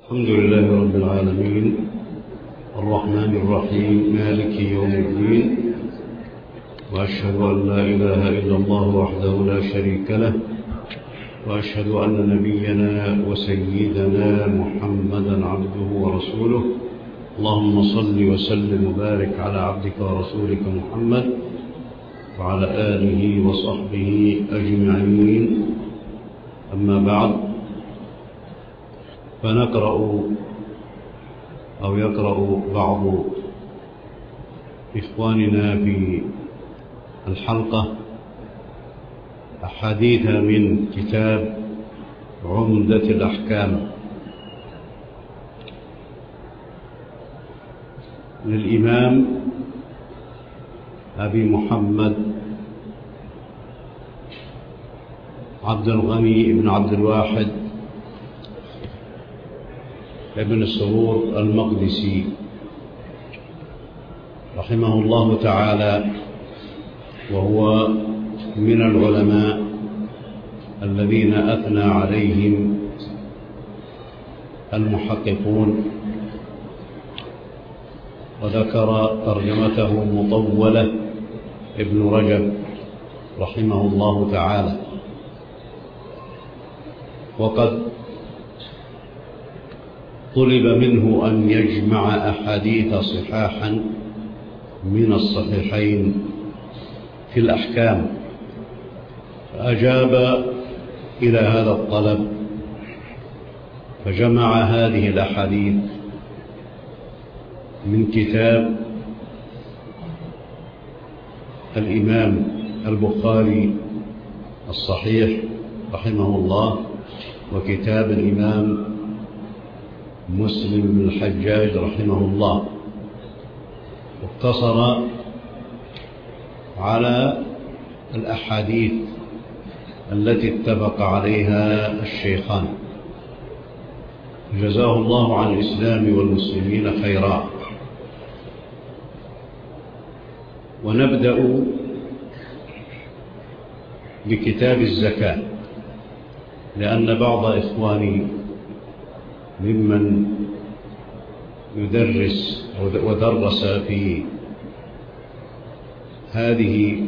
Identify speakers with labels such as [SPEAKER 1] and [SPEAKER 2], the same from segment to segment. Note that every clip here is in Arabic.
[SPEAKER 1] الحمد لله رب العالمين الرحمن الرحيم مالك يوم الدين، وأشهد أن لا إله إلا الله وحده لا شريك له، وأشهد أن نبينا وسيدنا محمدا عبده ورسوله. اللهم صل وسلم وبارك على عبدك ورسولك محمد وعلى آله وصحبه أجمعين. أما بعد، فنقرأ أو يقرأ بعض إخواننا في الحلقة أحاديث من كتاب عمدة الأحكام للإمام أبي محمد عبد الغني بن عبد الواحد ابن السرور المقدسي رحمه الله تعالى، وهو من العلماء الذين أثنى عليهم المحققون، وذكر ترجمته مطولة ابن رجب رحمه الله تعالى. وقد طلب منه أن يجمع أحاديث صحاحا من الصحيحين في الأحكام، فأجاب إلى هذا الطلب فجمع هذه الأحاديث من كتاب الإمام البخاري الصحيح رحمه الله، وكتاب الإمام مسلم بن الحجاج رحمه الله، واقتصر على الأحاديث التي اتفق عليها الشيخان، جزاه الله عن الإسلام والمسلمين خيرا. ونبدأ بكتاب الزكاة، لأن بعض إخواني ممن يدرس ودرس في هذه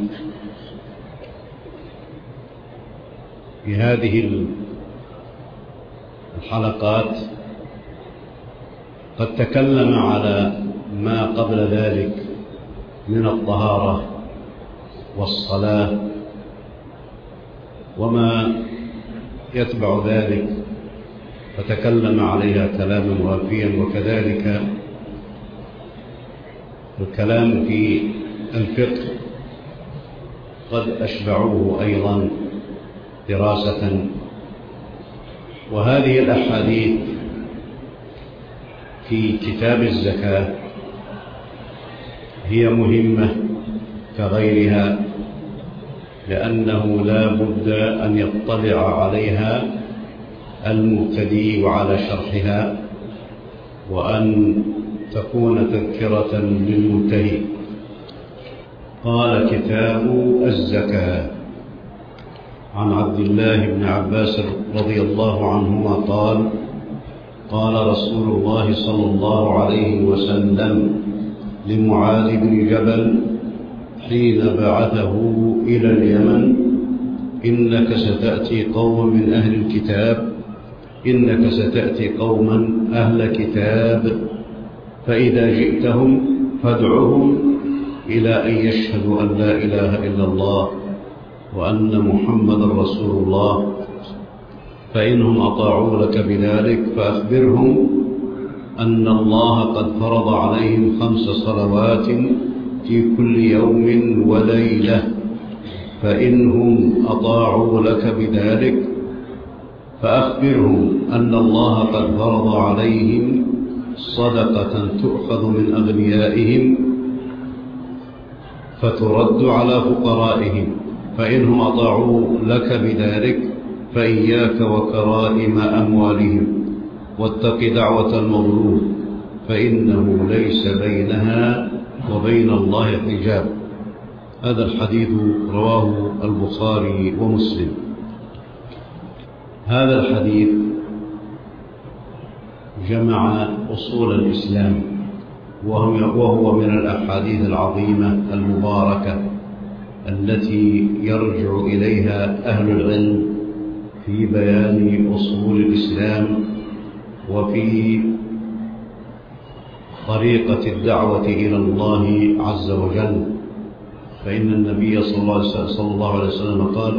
[SPEAKER 1] الحلقات قد تكلم على ما قبل ذلك من الطهارة والصلاة وما يتبع ذلك، فتكلم عليها كلاما وافيا، وكذلك الكلام في الفقه قد أشبعوه أيضا دراسة. وهذه الأحاديث في كتاب الزكاة هي مهمة كغيرها، لأنه لا بد أن يطلع عليها المبتدئ وعلى شرحها، وأن تكون تذكرة للمنتهي. قال كتاب الزكاة: عن عبد الله بن عباس رضي الله عنهما قال: قال رسول الله صلى الله عليه وسلم لمعاذ بن جبل حين بعثه إلى اليمن: إنك ستأتي قوما أهل كتاب، فإذا جئتهم فادعهم إلى أن يشهدوا أن لا إله إلا الله وأن محمد رسول الله، فإنهم أطاعوا لك بذلك فأخبرهم أن الله قد فرض عليهم 5 صلوات في كل يوم وليلة، فإنهم أطاعوا لك بذلك فأخبرهم أن الله قد فرض عليهم صدقة تؤخذ من أغنيائهم فترد على فقرائهم، فإنهم أطاعوا لك بذلك فإياك وكرائم أموالهم، واتق دعوة المظلوم فإنه ليس بينها وبين الله حجاب. هذا الحديث رواه البخاري ومسلم. هذا الحديث جمع أصول الإسلام، وهو من الأحاديث العظيمة المباركة التي يرجع إليها أهل العلم في بيان أصول الإسلام وفي طريقة الدعوة إلى الله عز وجل. فإن النبي صلى الله عليه وسلم قال: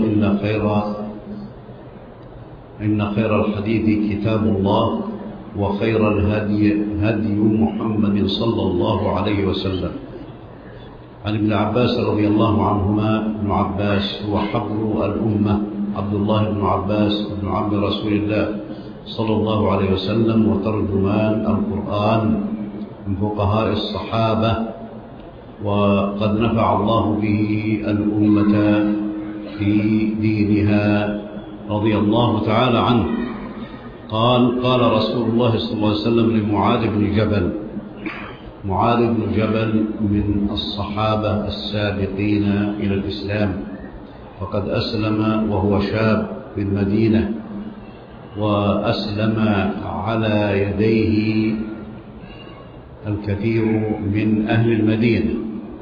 [SPEAKER 1] إن خير الحديث كتاب الله، وخير الهدي هدي محمد صلى الله عليه وسلم. عن ابن عباس رضي الله عنهما: ابن عباس هو حبر الأمة، عبد الله بن عباس بن عم رسول الله صلى الله عليه وسلم، وترجمان القرآن من فقهاء الصحابة، وقد نفع الله به الأمة في دينها رضي الله تعالى عنه. قال رسول الله صلى الله عليه وسلم لمعاذ بن جبل. معاذ بن جبل من الصحابة السابقين إلى الإسلام، فقد أسلم وهو شاب في المدينة، وأسلم على يديه الكثير من أهل المدينة،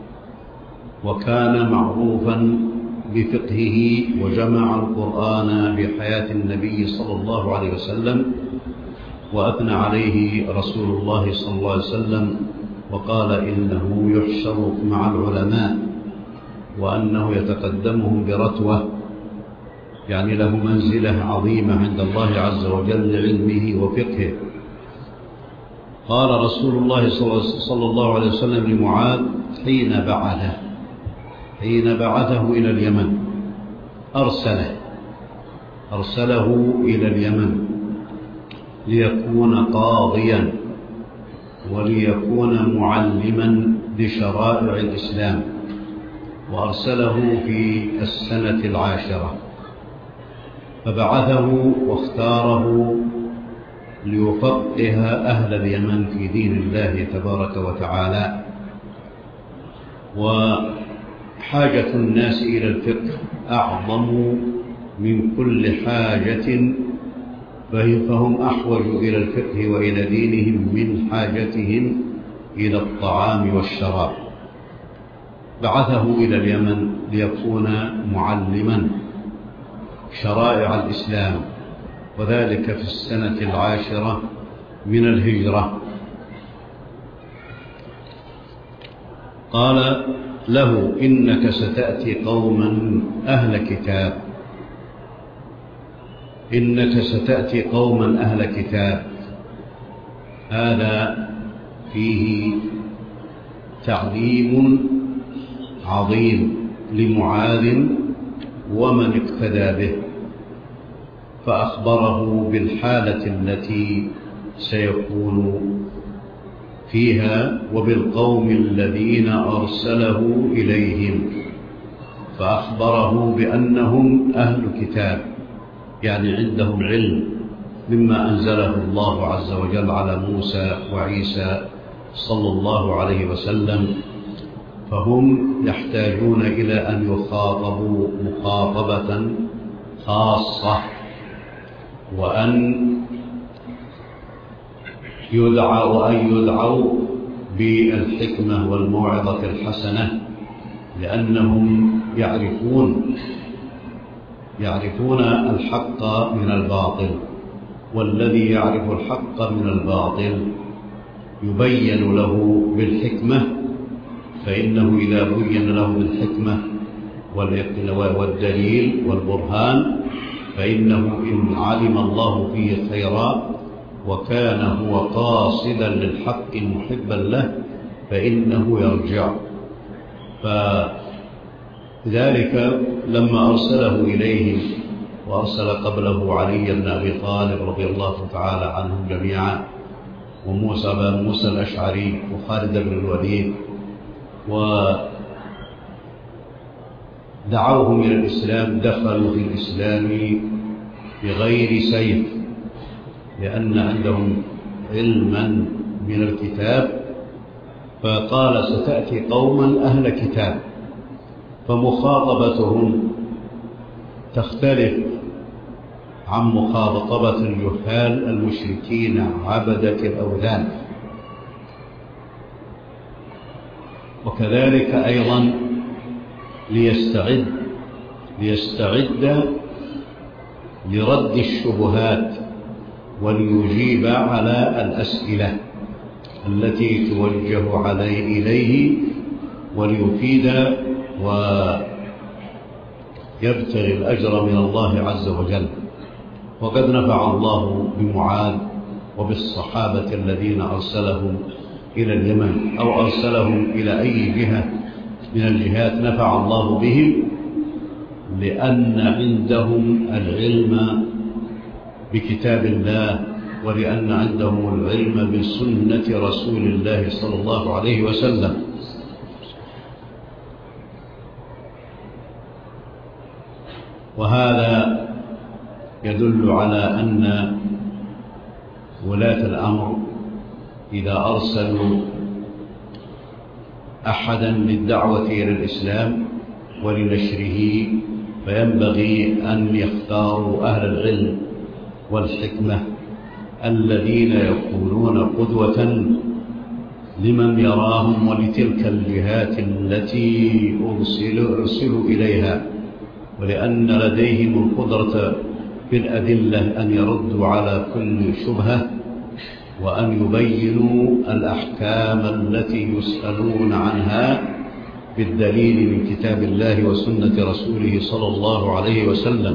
[SPEAKER 1] وكان معروفا بفقهه، وجمع القرآن بحياة النبي صلى الله عليه وسلم، وأثنى عليه رسول الله صلى الله عليه وسلم وقال: إنه يحشر مع العلماء، وأنه يتقدمهم برتوة، يعني له منزلة عظيمة عند الله عز وجل لعلمه وفقهه. قال رسول الله صلى الله عليه وسلم لمعاذ حين بعثه إلى اليمن، أرسله إلى اليمن ليكون قاضيا وليكون معلما لشرائع الإسلام، وأرسله في السنة 10، فبعثه واختاره ليفقه أهل اليمن في دين الله تبارك وتعالى. وحاجة الناس إلى الفقه أعظم من كل حاجة، فهم أحوج إلى الفقه وإلى دينهم من حاجتهم إلى الطعام والشراب. بعثه إلى اليمن ليكون معلما شرائع الإسلام، وذلك في السنة 10 من الهجرة. قال له: إنك ستأتي قوما أهل كتاب، إنك ستأتي قوما أهل كتاب. هذا فيه تعليم عظيم لمعاذ ومن اقتدى به، فأخبره بالحالة التي سيكون فيها وبالقوم الذين أرسله إليهم، فأخبره بأنهم أهل كتاب، يعني عندهم علم مما أنزله الله عز وجل على موسى وعيسى صلى الله عليه وسلم، فهم يحتاجون إلى أن يخاطبوا مخاطبة خاصة، وأن يدعوا بالحكمة والموعظة الحسنة، لأنهم يعرفون الحق من الباطل، والذي يعرف الحق من الباطل يبين له بالحكمة، فإنه إذا بين له بالحكمة والدليل والبرهان، فإنه إن علم الله فيه خيرا وكان هو قاصدا للحق محبا له فإنه يرجع. فذلك لما أرسله إليه، وأرسل قبله علي بن أبي طالب رضي الله تعالى عنهم جميعا، وموسى بن موسى الأشعري، وخالد بن الوليد، ودعوهم إلى الإسلام، دخلوا في الإسلام بغير سيف، لأن عندهم علما من الكتاب. فقال: ستأتي قوما أهل كتاب، فمخاطبتهم تختلف عن مخاطبة الجهال المشركين عبدة الأوثان. وكذلك أيضا ليستعد لرد الشبهات وليجيب على الأسئلة التي توجه إليه وليفيد ويبتغي الأجر من الله عز وجل. وقد نفع الله بمعاذ وبالصحابة الذين أرسلهم إلى اليمن أو أرسلهم إلى أي جهة من الجهات نفع الله بهم، لأن عندهم العلم بكتاب الله، ولأن عندهم العلم بسنة رسول الله صلى الله عليه وسلم. وهذا يدل على أن ولاة الأمر إذا أرسلوا أحدا للدعوة إلى الإسلام ولنشره فينبغي أن يختاروا أهل العلم والحكمة الذين يكونون قدوة لمن يراهم ولتلك الجهات التي أرسلوا إليها، ولأن لديهم القدرة بالأدلة أن يردوا على كل شبهة وأن يبينوا الأحكام التي يسألون عنها بالدليل من كتاب الله وسنة رسوله صلى الله عليه وسلم.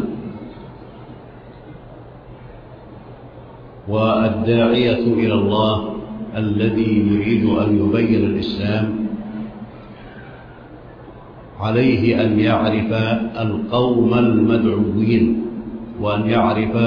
[SPEAKER 1] والداعية إلى الله الذي يريد أن يبين الإسلام عليه أن يعرف القوم المدعوين، وأن يعرف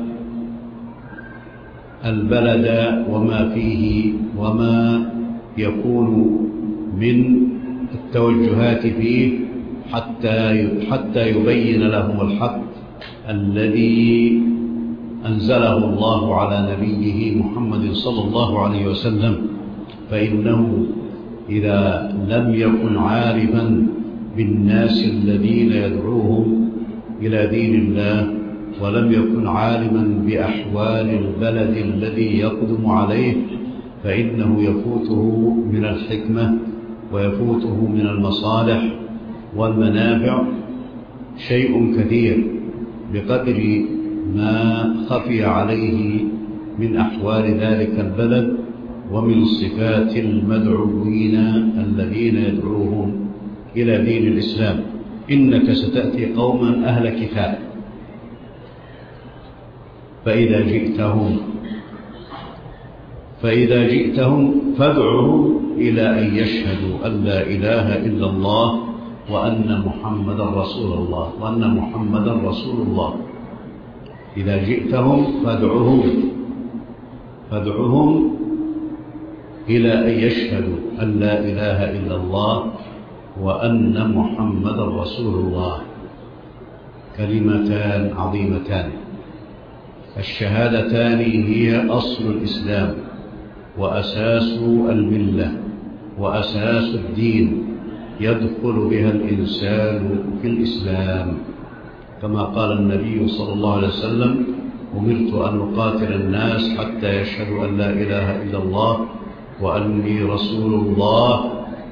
[SPEAKER 1] البلد وما فيه وما يكون من التوجهات فيه حتى يبين لهم الحق الذي أنزله الله على نبيه محمد صلى الله عليه وسلم. فإنه إذا لم يكن عارفا بالناس الذين يدعوهم إلى دين الله، ولم يكن عالما بأحوال البلد الذي يقدم عليه، فإنه يفوته من الحكمة ويفوته من المصالح والمنافع شيء كثير بقدر ما خفي عليه من أحوال ذلك البلد ومن صفات المدعوين الذين يدعوهم إلى دين الإسلام. إنك ستأتي قوما أهل كتاب فإذا جئتهم فادعهم إلى أن يشهدوا أن لا إله إلا الله وأن محمدا رسول الله. إذا جئتهم فادعهم إلى أن يشهدوا أن لا إله إلا الله وأن محمدا رسول الله. كلمتان عظيمتان. الشهادتان هي أصل الإسلام وأساس الملة وأساس الدين، يدخل بها الإنسان في الإسلام، كما قال النبي صلى الله عليه وسلم: أمرت أن أقاتل الناس حتى يشهدوا أن لا إله إلا الله وأني رسول الله،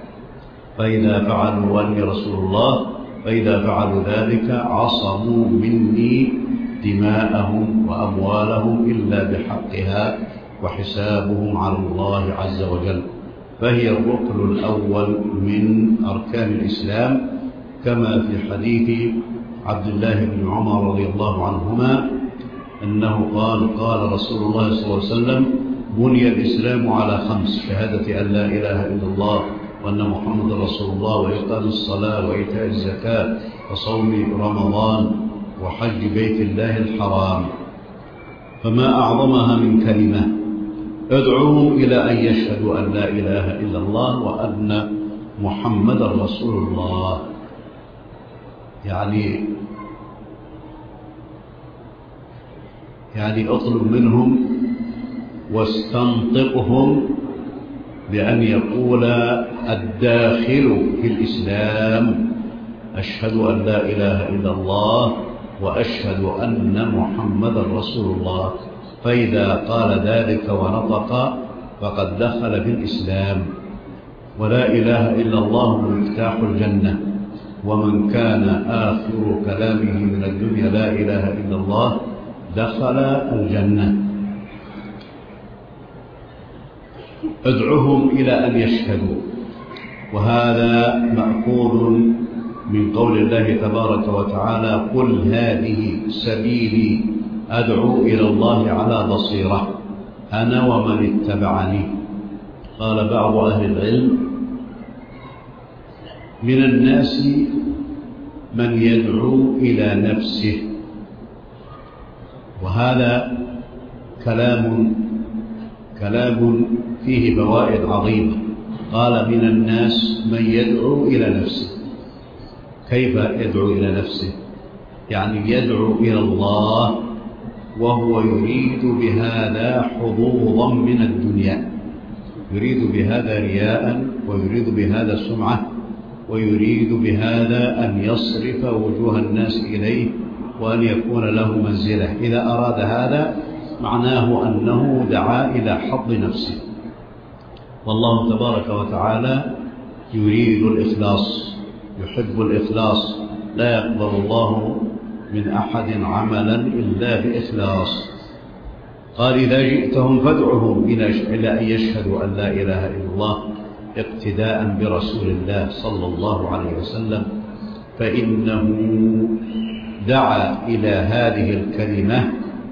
[SPEAKER 1] فإذا فعلوا ذلك عصموا مني دماءهم وأموالهم إلا بحقها وحسابهم على الله عز وجل. فهي الركن الأول من أركان الإسلام، كما في حديث عبد الله بن عمر رضي الله عنهما أنه قال رسول الله صلى الله عليه وسلم: بني الإسلام على 5: شهادة أن لا إله إلا الله وأن محمد رسول الله، وإقام الصلاة، وإيتاء الزكاة، وصوم رمضان، وحج بيت الله الحرام. فما أعظمها من كلمة: ادعوهم إلى أن يشهدوا أن لا إله إلا الله وأن محمد رسول الله. يعني اطلب منهم واستنطقهم بأن يقول الداخل في الإسلام: أشهد أن لا إله إلا الله وأشهد أن محمدا رسول الله. فإذا قال ذلك ونطق فقد دخل في الإسلام. ولا إله إلا الله مفتاح الجنة، ومن كان آخر كلامه من الدنيا لا إله إلا الله دخل الجنة. ادعهم إلى أن يشهدوا، وهذا مأخوذ من قول الله تبارك وتعالى: قل هذه سبيلي أدعو إلى الله على بصيرة أنا ومن اتبعني. قال بعض أهل العلم: من الناس من يدعو إلى نفسه، وهذا كلام فيه فوائد عظيمة. قال: من الناس من يدعو إلى نفسه. كيف يدعو إلى نفسه؟ يعني يدعو إلى الله وهو يريد بهذا حظوظا من الدنيا، يريد بهذا رياء، ويريد بهذا سمعة، ويريد بهذا أن يصرف وجوه الناس إليه وأن يكون له منزلة. إذا أراد هذا معناه أنه دعا إلى حظ نفسه. والله تبارك وتعالى يريد الإخلاص، يحب الإخلاص. لا يقبل الله من أحد عملا إلا بإخلاص. قال: إذا جئتهم فادعهم إلى أن يشهدوا أن لا إله إلا الله اقتداء برسول الله صلى الله عليه وسلم، فإنه دعا إلى هذه الكلمة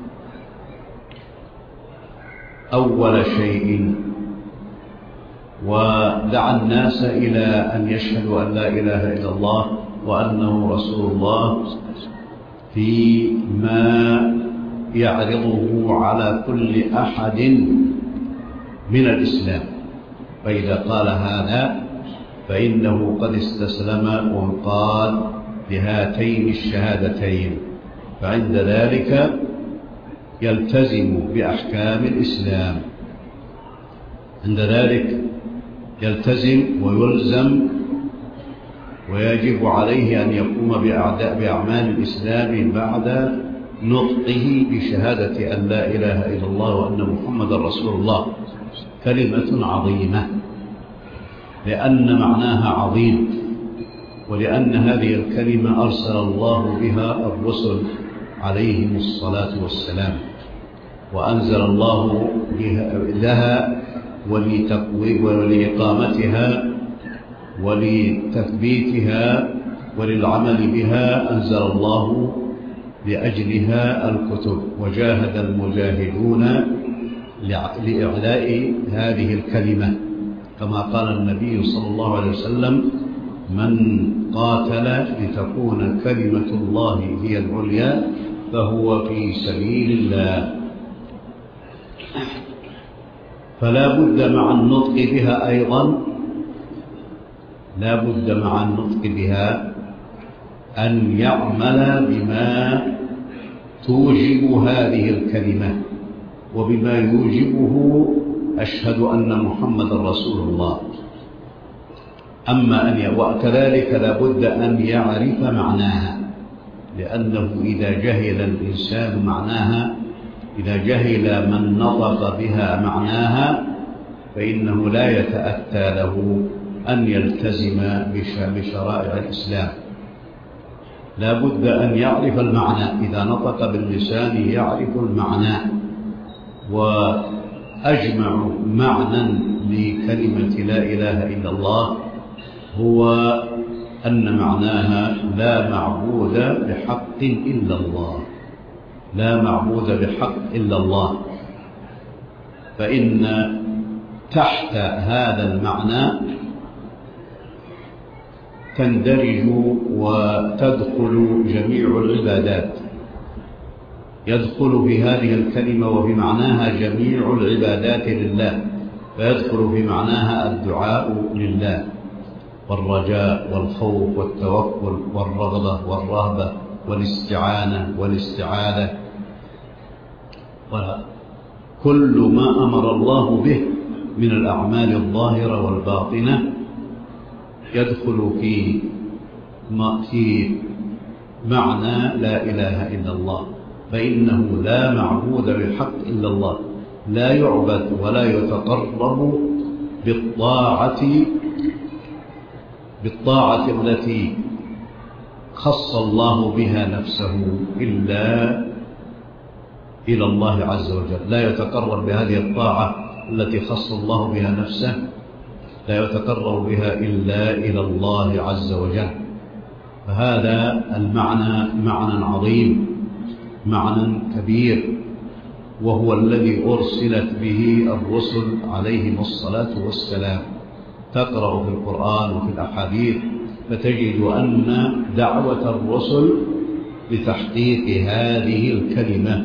[SPEAKER 1] أول شيء، ودعا الناس إلى أن يشهدوا أن لا إله إلا الله وأنه رسول الله فيما يعرضه على كل أحد من الإسلام. فإذا قال هذا فإنه قد استسلم وانقاد بهاتين الشهادتين، فعند ذلك يلتزم بأحكام الإسلام. عند ذلك يلتزم ويلزم ويجب عليه أن يقوم بأعمال الإسلام بعد نطقه بشهادة أن لا إله إلا الله وأن محمد رسول الله. كلمة عظيمة لأن معناها عظيم، ولأن هذه الكلمة أرسل الله بها الرسل عليهم الصلاة والسلام، وأنزل الله لها ولإقامتها ولتثبيتها وللعمل بها أنزل الله لأجلها الكتب، وجاهد المجاهدون لإعلاء هذه الكلمة، كما قال النبي صلى الله عليه وسلم: من قاتل لتكون كلمة الله هي العليا فهو في سبيل الله. فلا بد مع النطق بها أيضا، لا بد مع النطق بها أن يعمل بما توجب هذه الكلمة وبما يوجبه أشهد أن محمد رسول الله. وكذلك لا بد أن يعرف معناها، لأنه إذا جهل الإنسان معناها، إذا جهل من نطق بها معناها، فإنه لا يتأتى له أن يلتزم بشرائع الإسلام. لا بد أن يعرف المعنى، إذا نطق باللسان يعرف المعنى. وأجمع معنى لكلمة لا إله إلا الله هو أن معناها لا معبود بحق إلا الله، لا معبود بحق إلا الله. فإن تحت هذا المعنى تندرج وتدخل جميع العبادات، يدخل في هذه الكلمة وفي معناها جميع العبادات لله، فيدخل في معناها الدعاء لله والرجاء والخوف والتوكل والرغبة والرهبة والاستعانة والاستعاذة، وكل ما أمر الله به من الأعمال الظاهرة والباطنة يدخل في معنى لا إله إلا الله، فإنه لا معبود بحق إلا الله، لا يعبد ولا يتقرب بالطاعة التي خص الله بها نفسه إلا إلى الله عز وجل. لا يتقرب بهذه الطاعة التي خص الله بها نفسه، لا يتقرب بها إلا إلى الله عز وجل. فهذا المعنى معنى عظيم، معنى كبير، وهو الذي أرسلت به الرسل عليهم الصلاة والسلام. تقرأ في القرآن وفي الأحاديث فتجد أن دعوة الرسل لتحقيق هذه الكلمة،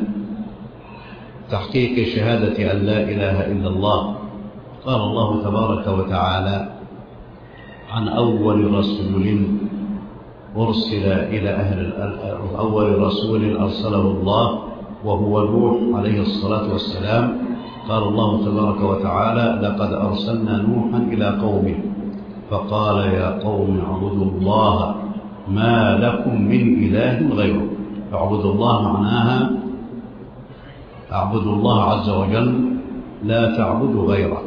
[SPEAKER 1] تحقيق شهادة أن لا إله إلا الله. قال الله تبارك وتعالى عن أول رسول أرسل إلى أول رسول أرسله الله وهو نوح عليه الصلاة والسلام. قال الله تبارك وتعالى: لقد أرسلنا نوحا إلى قومه فقال يا قوم اعبدوا الله ما لكم من إله غيره. اعبدوا الله معناها اعبدوا الله عز وجل، لا تعبدوا غيره.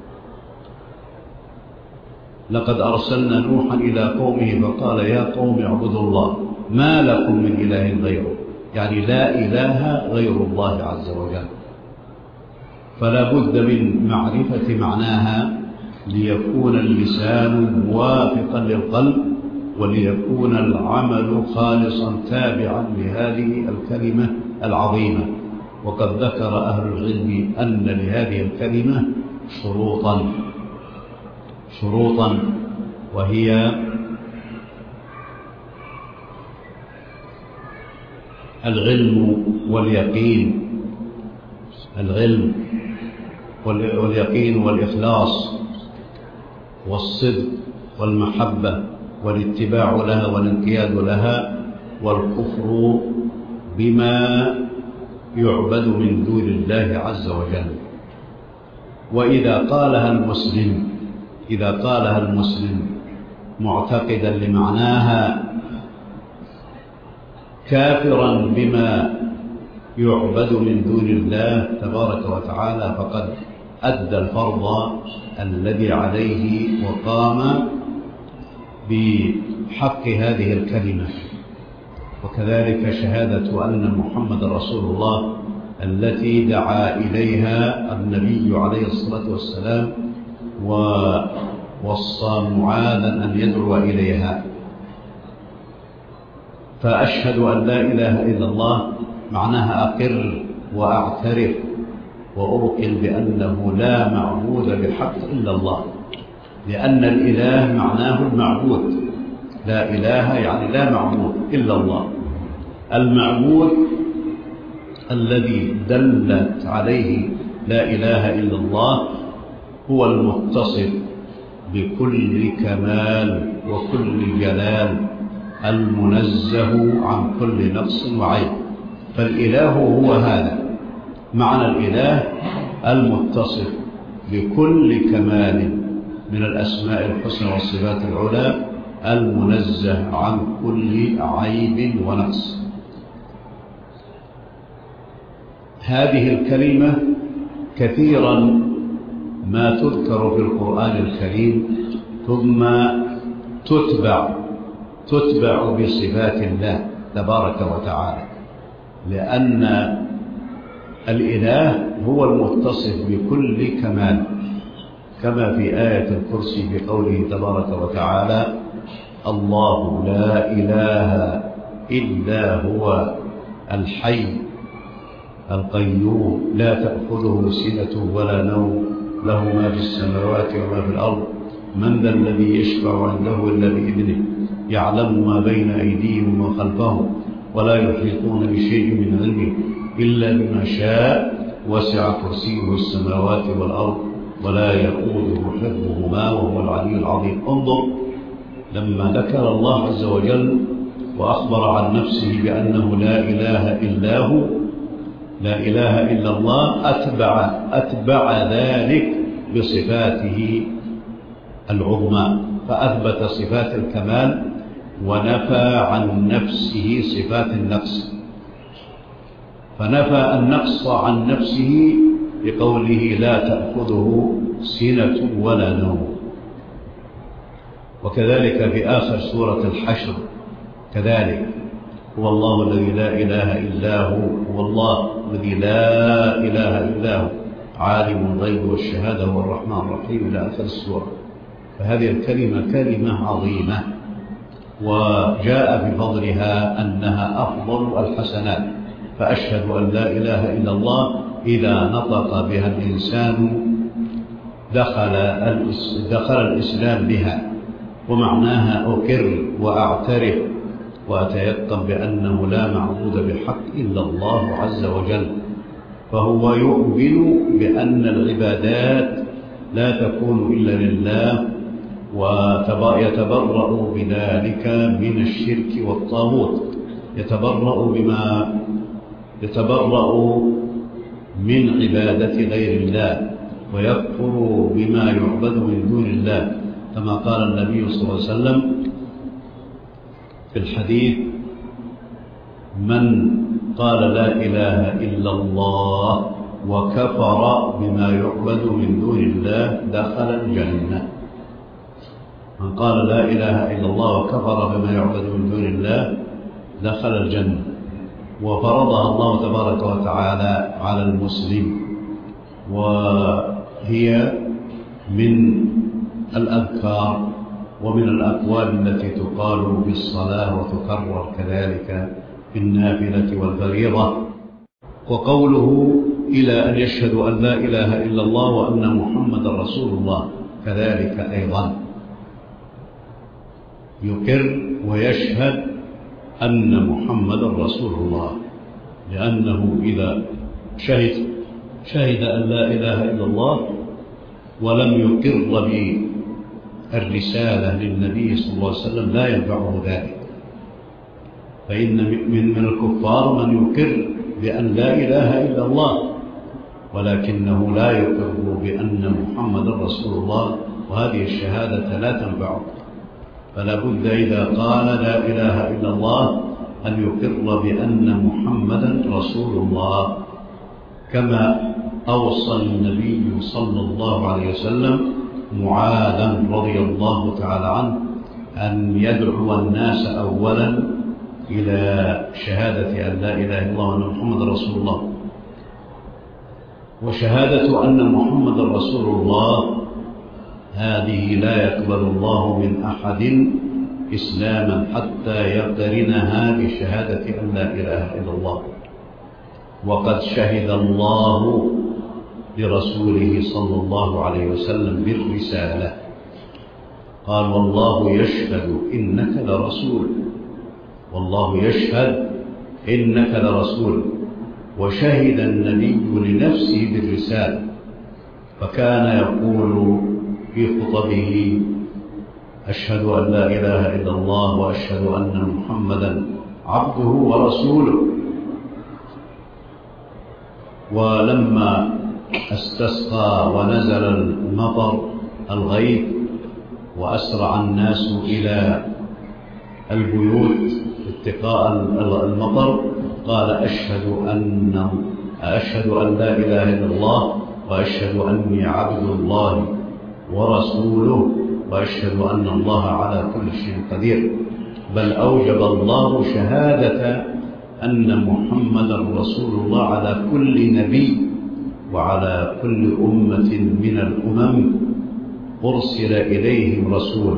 [SPEAKER 1] لقد أرسلنا نوحا إلى قومه فقال يا قوم اعبدوا الله ما لكم من إله غيره، يعني لا إله غير الله عز وجل. فلا بد من معرفة معناها ليكون اللسان موافقا للقلب، وليكون العمل خالصا تابعا لهذه الكلمة العظيمة. وقد ذكر أهل العلم أن لهذه الكلمة شروطا، وهي العلم واليقين، العلم واليقين والإخلاص والصدق والمحبة والاتباع لها والانقياد لها، والكفر بما يعبد من دون الله عز وجل. وإذا قالها المسلم معتقدا لمعناها كافرا بما يعبد من دون الله تبارك وتعالى فقد أدى الفرض الذي عليه وقام بحق هذه الكلمة. وكذلك شهادة أن محمد رسول الله التي دعا إليها النبي عليه الصلاة والسلام ووصى معاذا أن يدعو إليها. فأشهد أن لا إله إلا الله معناها أقر وأعترف وأوقن بأنه لا معبود بحق إلا الله، لأن الإله معناه المعبود. لا إله يعني لا معبود إلا الله. المعبود الذي دلت عليه لا إله إلا الله هو المتصف بكل كمال وكل جلال، المنزه عن كل نقص وعيب. فالإله هو هذا معنى الإله، المتصف بكل كمال من الأسماء الحسنى والصفات العلى، المنزه عن كل عيب ونقص. هذه الكلمة كثيرا ما تذكر في القرآن الكريم ثم تتبع بصفات الله تبارك وتعالى، لأن الإله هو المتصف بكل كمال، كما في آية الكرسي بقوله تبارك وتعالى: الله لا إله إلا هو الحي القيوم لا تأخذه سنة ولا نوم له ما في السماوات وما في الأرض من ذا الذي يشفع عنده إلا بإذنه يعلم ما بين أيديهم وخلفهم ولا يحيطون بشيء من علمه إلا بما شاء وسع كرسيه السماوات والأرض ولا يؤوده حفظهما وهو العلي العظيم. انظر لما ذكر الله عز وجل وأخبر عن نفسه بأنه لا إله إلا هو، لا إله إلا الله، أتبع ذلك بصفاته العظمى، فأثبت صفات الكمال ونفى عن نفسه صفات النقص، فنفى النقص عن نفسه بقوله لا تأخذه سنة ولا نوم. وكذلك في آخر سورة الحشر كذلك هو الله الذي لا إله إلا هو الله الذي لا إله إلا هو عالم الغيب والشهادة هو الرحمن الرحيم إلى آخر السورة. فهذه الكلمة كلمة عظيمة، وجاء بفضلها أنها أفضل الحسنات. فأشهد أن لا إله إلا الله إذا نطق بها الإنسان دخل الإسلام بها، ومعناها أكر وأعترف وأتيقن بأنه لا معبود بحق إلا الله عز وجل. فهو يؤمن بأن العبادات لا تكون إلا لله، ويتبرأ بذلك من الشرك والطاغوت، يتبرأ من عبادة غير الله، ويكفر بما يعبد من دون الله، كما قال النبي صلى الله عليه وسلم في الحديث: من قال لا إله إلا الله وكفر بما يعبد من دون الله دخل الجنة. من قال لا إله إلا الله وكفر بما يعبد من دون الله دخل الجنة. وفرضها الله تبارك وتعالى على المسلم، وهي من الأذكار ومن الأقوال التي تقال بالصلاة وتكرر كذلك في النافلة والفريضة. وقوله إلى أن يشهدوا أن لا إله إلا الله وأن محمد رسول الله كذلك أيضا يقر ويشهد أن محمد رسول الله، لأنه إذا شهد أن لا إله إلا الله ولم يقر بالرسالة للنبي صلى الله عليه وسلم لا ينفعه ذلك. فإن من الكفار من يقر بأن لا إله إلا الله ولكنه لا يقر بأن محمد رسول الله، وهذه الشهادة لا تنفعه. فلا بد إذا قال لا إله إلا الله أن يقر بأن محمدا رسول الله، كما أوصى النبي صلى الله عليه وسلم معاذا رضي الله تعالى عنه أن يدعو الناس أولا إلى شهادة أن لا إله إلا الله وأن محمد رسول الله. وشهادة أن محمد رسول الله هذه لا يقبل الله من أحد إسلاما حتى يقترنها بشهادة أن لا إله إلا الله. وقد شهد الله لرسوله صلى الله عليه وسلم بالرسالة، قال: والله يشهد إنك لرسول، والله يشهد إنك لرسول. وشهد النبي لنفسه بالرسالة، فكان يقول في خطبه: أشهد أن لا إله إلا الله وأشهد أن محمدا عبده ورسوله. ولما استسقى ونزل المطر الغيث وأسرع الناس إلى البيوت اتقاء المطر، قال: أشهد أن لا إله إلا الله وأشهد أني عبد الله ورسوله وأشهد أن الله على كل شيء قدير. بل أوجب الله شهادة أن محمدا رسول الله على كل نبي وعلى كل أمة من الأمم أرسل إليهم رسول،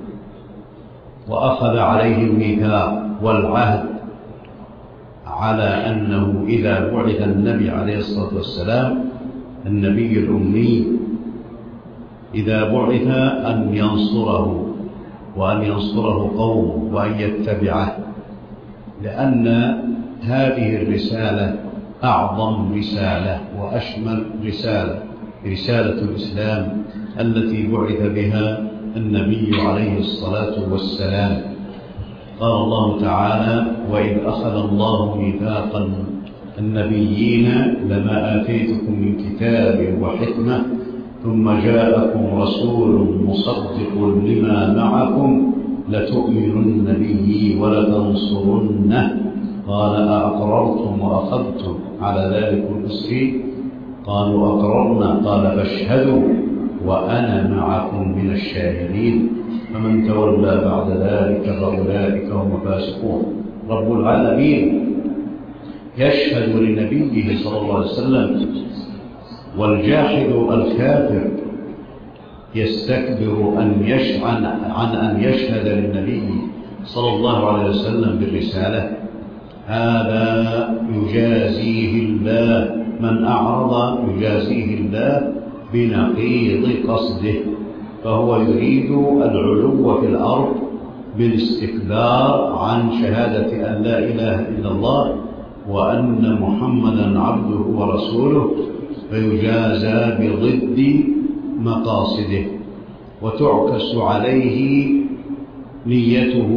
[SPEAKER 1] وأخذ عليه الميثاق والعهد على أنه إذا بعث النبي عليه الصلاة والسلام النبي الأمي إذا بعث أن ينصره وأن ينصره قومه وأن يتبعه، لأن هذه الرسالة أعظم رسالة وأشمل رسالة، رسالة الإسلام التي بعث بها النبي عليه الصلاة والسلام. قال الله تعالى: وإذ أخذ الله ميثاق النبيين لما آتيتكم من كتاب وحكمة ثم جاءكم رسول مصدق لما معكم لتؤمنن به ولتنصرنه قال أأقررتم وأخذتم على ذلك إصري قالوا أقررنا قال فاشهدوا وأنا معكم من الشاهدين فمن تولى بعد ذلك فأولئك هم الفاسقون. رب العالمين يشهد لنبيه صلى الله عليه وسلم، والجاحد الكافر يستكبر عن أن يشهد للنبي صلى الله عليه وسلم بالرسالة. هذا يجازيه الله، من أعرض يجازيه الله بنقيض قصده، فهو يريد العلو في الأرض بالاستكبار عن شهادة أن لا إله إلا الله وأن محمدا عبده ورسوله، فيجازى بضد مقاصده وتعكس عليه نيته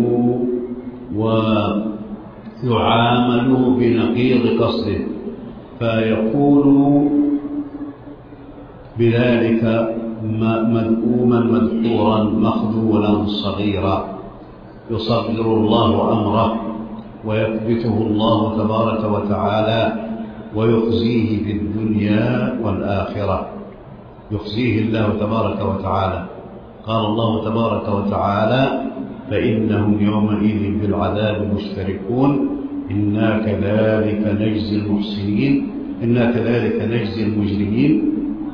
[SPEAKER 1] ويعامل بنقيض قصده، فيكون بذلك مذءوما مدحورا مخذولا صغيرا. يصغر الله أمره ويثبته الله تبارك وتعالى ويخزيه في الدنيا والآخرة. يخزيه الله تبارك وتعالى. قال الله تبارك وتعالى فإنهم يومئذ في العذاب مشتركون إنا كذلك نجزي المحسنين إنا كذلك نجزي المجرمين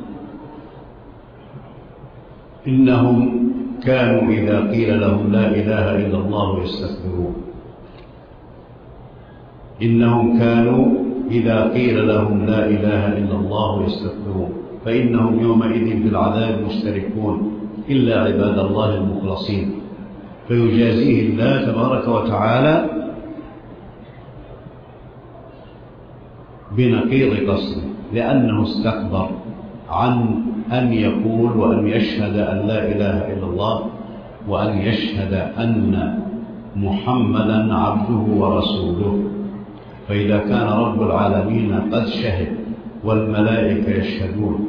[SPEAKER 1] إنهم كانوا إذا قيل لهم لا إله إلا الله يستكبرون. إنهم كانوا إذا قيل لهم لا إله إلا الله يستكبرون فإنهم يومئذ في العذاب مشتركون إلا عباد الله المخلصين. فيجازيه الله تبارك وتعالى بنقيض قصده، لأنه استكبر عن أن يقول وأن يشهد أن لا إله إلا الله وأن يشهد أن محمدا عبده ورسوله. فإذا كان رب العالمين قد شهد والملائكة يشهدون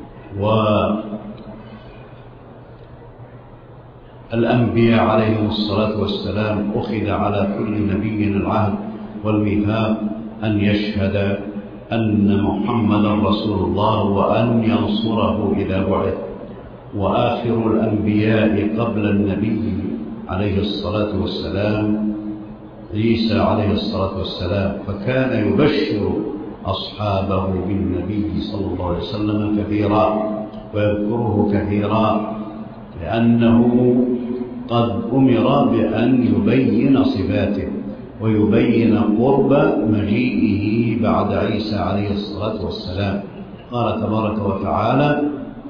[SPEAKER 1] والأنبياء عليهم الصلاة والسلام أخذ على كل نبي العهد والميثاق أن يشهد أن محمدا رسول الله وأن ينصره إذا بعث، وآخر الأنبياء قبل النبي عليه الصلاة والسلام عيسى عليه الصلاة والسلام، فكان يبشر أصحابه بالنبي صلى الله عليه وسلم كثيرا ويذكره كثيرا، لأنه قد أمر بأن يبين صفاته ويبين قرب مجيئه بعد عيسى عليه الصلاة والسلام. قال تبارك وتعالى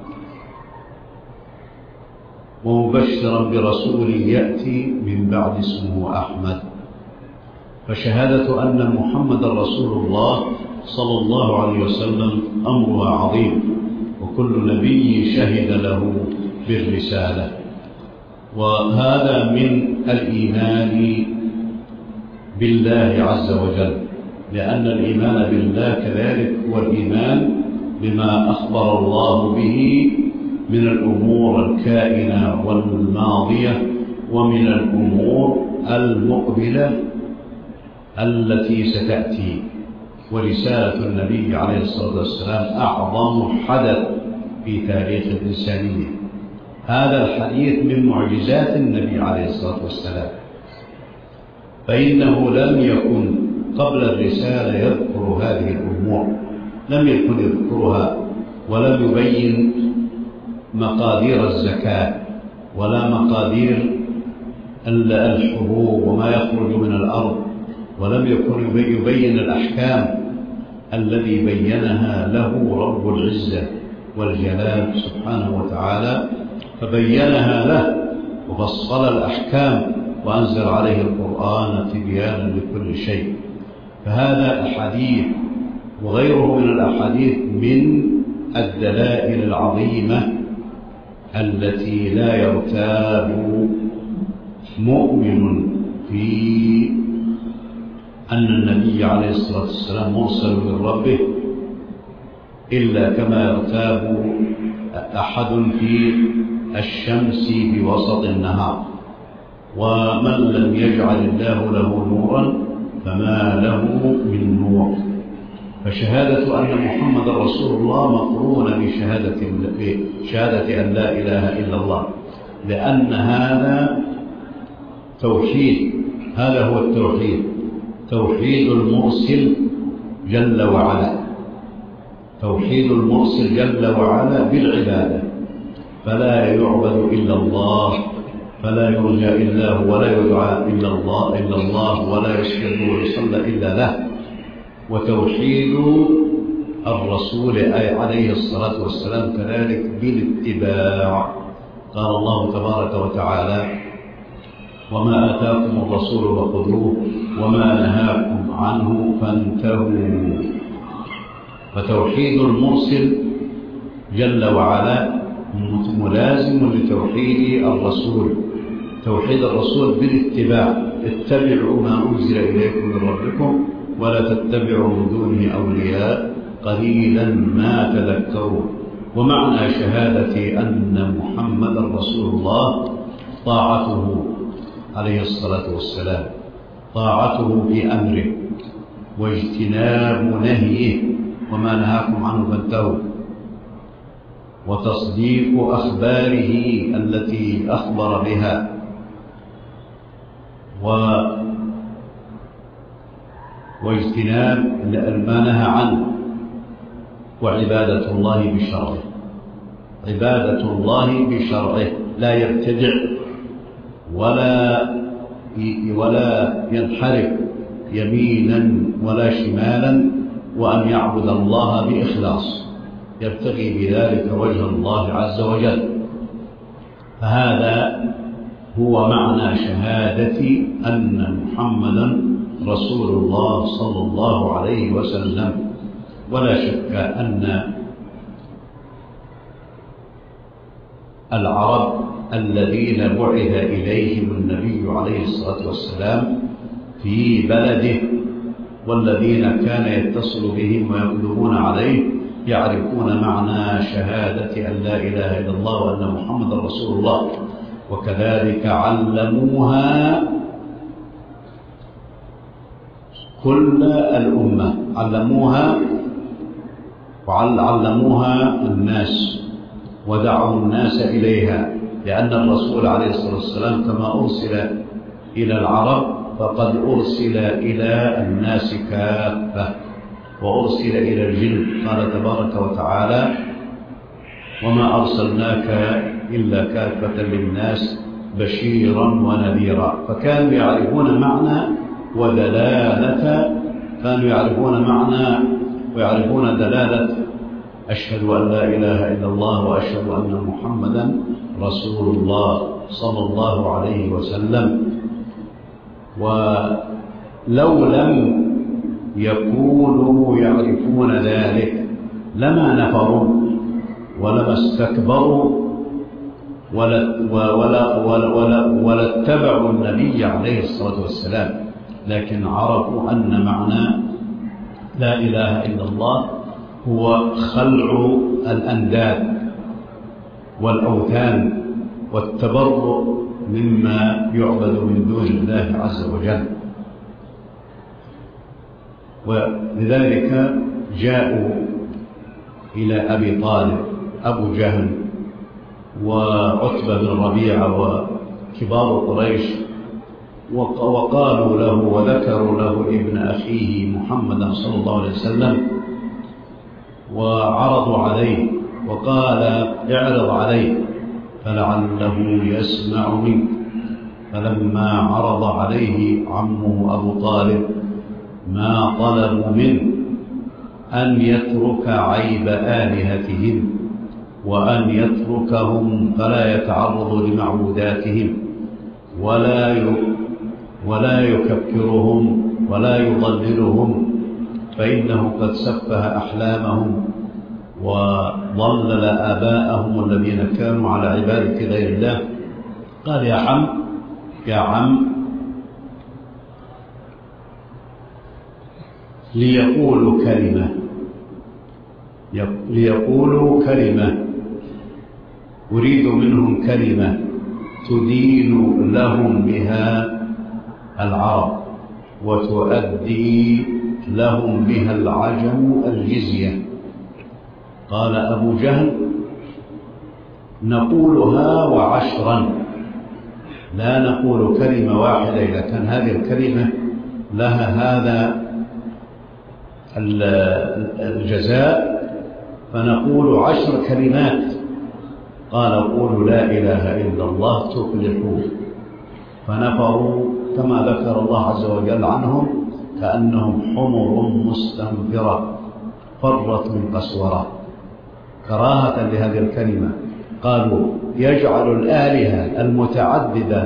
[SPEAKER 1] ومبشرا برسول يأتي من بعد اسمه أحمد. فشهادة أن محمد رسول الله صلى الله عليه وسلم أمرها عظيم، وكل نبي شهد له بالرسالة، وهذا من الإيمان بالله عز وجل، لأن الإيمان بالله كذلك هو الإيمان بما أخبر الله به من الأمور الكائنة والماضية ومن الأمور المقبلة التي ستأتي. ورسالة النبي عليه الصلاة والسلام أعظم حدث في تاريخ الإنسانية. هذا الحديث من معجزات النبي عليه الصلاة والسلام، فإنه لم يكن قبل الرسالة يذكر هذه الأمور، لم يكن يذكرها، ولم يبين مقادير الزكاة ولا مقادير الحبوب وما يخرج من الأرض، ولم يكن يبين الأحكام الذي بينها له رب العزة والجلال سبحانه وتعالى، فبينها له وفصل الأحكام وأنزل عليه القرآن تبيانا لكل شيء. فهذا الحديث وغيره من الأحاديث من الدلائل العظيمة التي لا يرتاب مؤمن في أن النبي عليه الصلاة والسلام مرسل من ربه إلا كما يرتاب أحد في الشمس في وسط النهار. ومن لم يجعل الله له نورا فما له من نور. فشهادة أن محمد رسول الله مقرونة بشهادة أن لا إله إلا الله، لأن هذا توحيد، هذا هو التوحيد، توحيد المرسل جل وعلا، توحيد المرسل جل وعلا بالعبادة، فلا يعبد إلا الله، فلا يرجى إلا هو، ولا يدعى إلا الله ولا يسجد ويصلى إلا له. وتوحيد الرسول عليه الصلاة والسلام كذلك بالاتباع. قال الله تبارك وتعالى: وما آتاكم الرسول فخذوه وما نهاكم عنه فانتهوا. فتوحيد المرسل جل وعلا ملازم لتوحيد الرسول، توحيد الرسول بالاتباع. اتبعوا ما أنزل إليكم من ربكم ولا تتبعوا من دونه أولياء قليلا ما تذكرون. ومعنى شهادة أن محمد رسول الله طاعته عليه الصلاة والسلام، طاعته في أمره واجتناب نهيه وما نهاكم عنه فانتهوا، وتصديق أخباره التي أخبر بها، واجتناب ما نهى عنه، وعبادة الله بشرعه، عبادة الله بشرعه، لا يبتدع ولا ينحرف يمينا ولا شمالا، وأن يعبد الله بإخلاص يبتغي بذلك وجه الله عز وجل. فهذا هو معنى شهادة أن محمدا رسول الله صلى الله عليه وسلم. ولا شك أن العرب الذين بعث إليهم النبي عليه الصلاة والسلام في بلده، والذين كان يتصل بهم ويقدمون عليه، يعرفون معنى شهادة أن لا إله إلا الله وأن محمد رسول الله، وكذلك علموها كل الأمة، علموها الناس ودعوا الناس إليها، لأن الرسول عليه الصلاة والسلام كما أرسل إلى العرب فقد أرسل إلى الناس كافة، وأرسل إلى الجن. قال تبارك وتعالى: وما أرسلناك إلا كافة للناس بشيرا ونذيرا. فكانوا يعرفون معنى ودلالة، كانوا يعرفون معنى ويعرفون دلالة أشهد أن لا إله إلا الله وأشهد أن محمدا رسول الله صلى الله عليه وسلم. ولو لم يكونوا يعرفون ذلك لما نفروا ولما استكبروا ولا اتبعوا النبي عليه الصلاة والسلام، لكن عرفوا أن معنى لا إله إلا الله هو خلع الأنداد والأوثان والتبرؤ مما يعبد من دون الله عز وجل. ولذلك جاءوا إلى أبي طالب، أبو جهل وعتبة بن ربيعة وكبار قريش، وقالوا له وذكروا له ابن أخيه محمدا صلى الله عليه وسلم، وعرضوا عليه وقال: اعرض عليه فلعله يسمع منك. فلما عرض عليه عمه أبو طالب ما طلبوا منه أن يترك عيب آلهتهم، وأن يتركهم فلا يتعرض لمعبوداتهم، ولا يكفرهم ولا يضللهم، فإنه قد سفه أحلامهم وضلل آباءهم الذين كانوا على عبادة غير الله. قال: يا عم ليقولوا كلمة أريد منهم كلمة تدين لهم بها العرب وتؤدي لهم بها العجم الجزية. قال أبو جهل: نقولها وعشرا، لا نقول كلمة واحدة إذا كان هذه الكلمة لها هذا الجزاء، فنقول 10 كلمات. قال: قولوا لا إله إلا الله تفلحوا. فنفروا كما ذكر الله عز وجل عنهم كأنهم حمر مستنفرة فرت من قسورة، كراهة لهذه الكلمة. قالوا: يجعل الآلهة المتعددة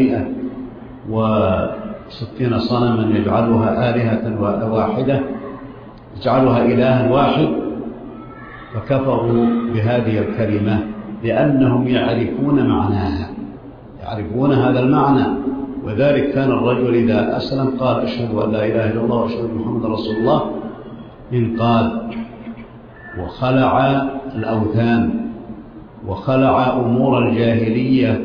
[SPEAKER 1] 360 صنما يجعلها آلهة واحدة، يجعلها إلها واحد. فكفروا بهذه الكلمة لأنهم يعرفون معناها، يعرفون هذا المعنى. وذلك كان الرجل إذا أسلم قال: أشهد أن لا إله إلا الله وأشهد أن محمدا رسول الله، انقاد وخلع الأوثان وخلع أمور الجاهلية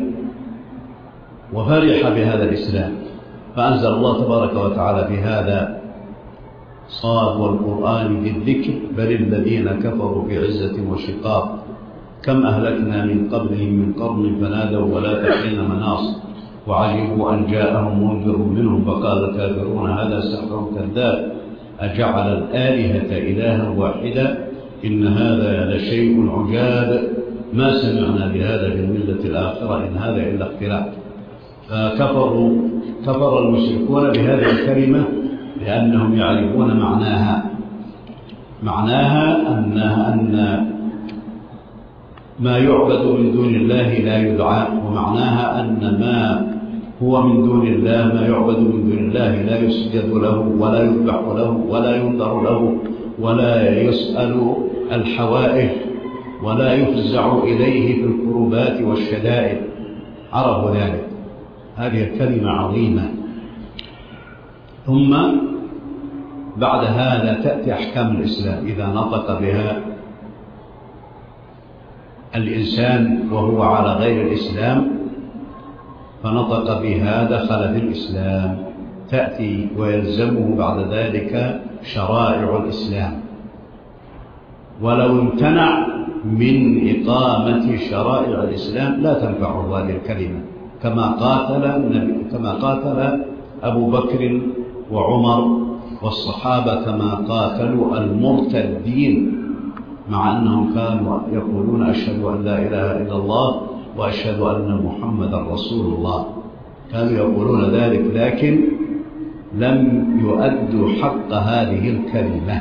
[SPEAKER 1] وفرح بهذا الإسلام. فأنزل الله تبارك وتعالى بهذا: صاد والقرآن بالذكر بل الذين كفروا في عزة وشقاق كم أهلكنا من قبلهم من قرن فنادوا ولا تحين مناص وعجبوا أن جاءهم منذر منهم فقال الكافرون هذا سحر كذاب أجعل الآلهة إلها واحدا إن هذا لشيء عجاب ما سمعنا بهذا في الملة الآخرة إن هذا إلا اختلاف. كفر المشركون بهذه الكلمة لأنهم يعرفون معناها أن ما يعبد من دون الله لا يدعى، ومعناها أن ما هو من دون الله، ما يعبد من دون الله لا يسجد له ولا يذبح له ولا ينذر له ولا يسأل الحوائج ولا يفزع إليه في الكربات والشدائد. عرفوا ذلك. هذه الكلمة عظيمة. ثم بعد هذا تأتي أحكام الإسلام إذا نطق بها الإنسان وهو على غير الإسلام فنطق بها دخل في الإسلام. تأتي ويلزمه بعد ذلك شرائع الإسلام، ولو امتنع من إقامة شرائع الإسلام لا تنفعه هذه الكلمة، كما قاتل أبو بكر وعمر والصحابة كما قاتلوا المرتدين مع أنهم كانوا يقولون أشهد أن لا إله إلا الله وأشهد أن محمدا رسول الله، كانوا يقولون ذلك لكن لم يؤدوا حق هذه الكلمة.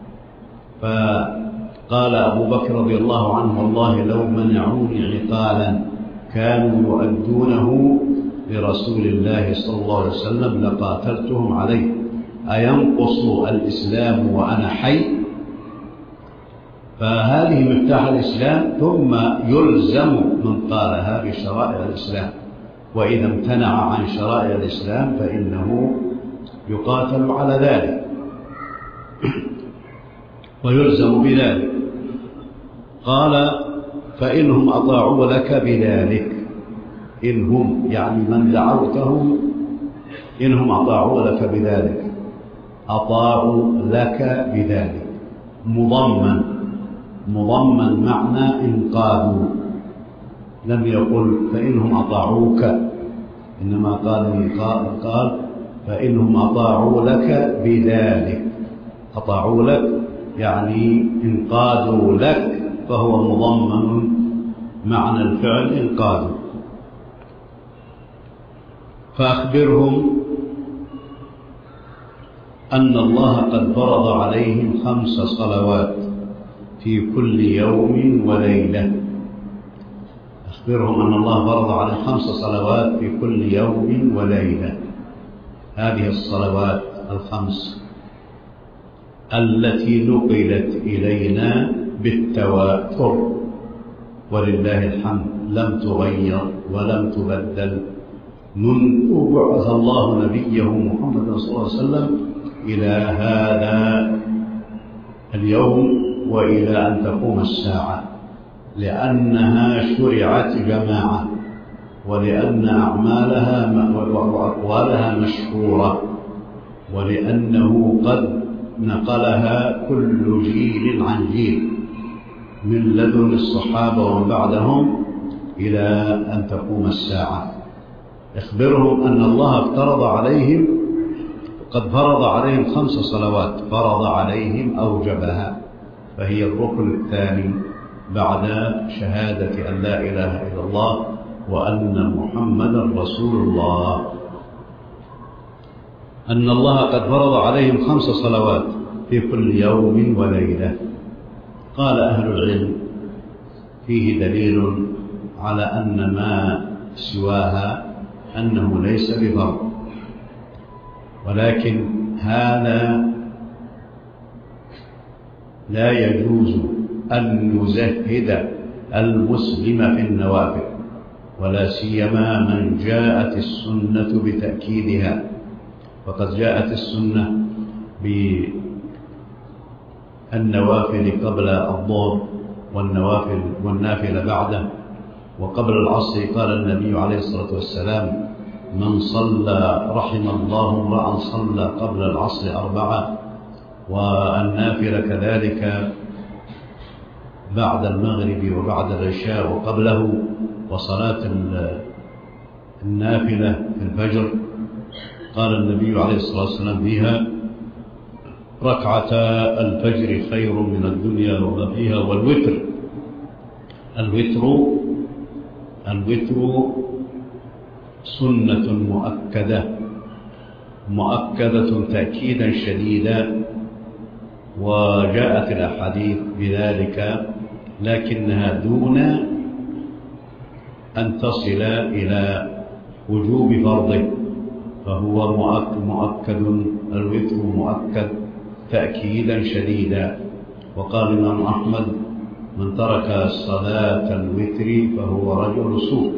[SPEAKER 1] فقال أبو بكر رضي الله عنه والله لو منعوني عقالا كانوا يؤدونه لرسول الله صلى الله عليه وسلم لقاتلتهم عليه أينقص الإسلام وأنا حي؟ فهذه مفتاح الإسلام، ثم يلزم من قالها بشرائع الإسلام، وإذا امتنع عن شرائع الإسلام فإنه يقاتل على ذلك ويلزم بذلك. قال فإنهم أطاعوا لك بذلك، إنهم يعني من دعوتهم إنهم أطاعوا لك بذلك، أطاعوا لك بذلك مضمن معنى انقادوا، لم يقل فإنهم أطاعوك، إنما قال فإنهم أطاعوا لك بذلك. أطاعوا لك يعني انقادوا لك، فهو مضمن معنى الفعل انقادوا. فأخبرهم أن الله قد فرض عليهم 5 صلوات في كل يوم وليلة. أخبرهم أن الله فرض عليهم 5 صلوات في كل يوم وليلة. هذه الصلوات ال5 التي نقلت إلينا بالتواتر ولله الحمد لم تغير ولم تبدل منذ بعث الله نبيه محمد صلى الله عليه وسلم إلى هذا اليوم وإلى أن تقوم الساعة، لأنها شرعت جماعة ولأن أعمالها وأقوالها مشهورة، ولأنه قد نقلها كل جيل عن جيل من لدن الصحابة ومن بعدهم إلى أن تقوم الساعة. اخبرهم أن الله قد فرض عليهم 5 صلوات، فرض عليهم أوجبها، فهي الركن الثاني بعد شهادة أن لا إله إلا الله وأن محمدا رسول الله. أن الله قد فرض عليهم 5 صلوات في كل يوم وليلة. قال أهل العلم فيه دليل على أن ما سواها أنه ليس بفرض، ولكن هذا لا يجوز أن يزهد المسلم في النوافل، ولا سيما من جاءت السنة بتأكيدها. فقد جاءت السنة بالنوافل قبل الظهر والنافلة بعده. وقبل العصر قال النبي عليه الصلاة والسلام: من صلى رحم الله امرأ صلى قبل العصر 4، والنافلة كذلك بعد المغرب وبعد العشاء وقبله، وصلاة النافلة في الفجر قال النبي عليه الصلاة والسلام فيها: ركعتا الفجر خير من الدنيا وما فيها. والوتر، الوتر سنة مؤكدة تأكيدا شديدا، وجاءت الأحاديث بذلك، لكنها دون أن تصل إلى وجوب فرضه، فهو مؤكد، الوتر مؤكد تأكيدا شديدا. وقال الإمام أحمد: من ترك صلاة الوتر فهو رجل سوء.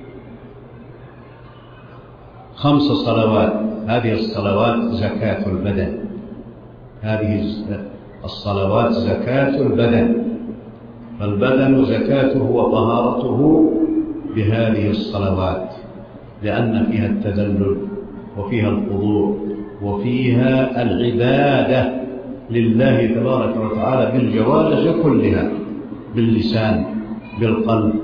[SPEAKER 1] 5 صلوات، هذه الصلوات زكاة البدن، هذه الصلوات زكاة البدن، فالبدن زكاته وطهارته بهذه الصلوات، لأن فيها التذلل وفيها الخضوع وفيها العبادة لله تبارك وتعالى بالجوارح كلها، باللسان، بالقلب،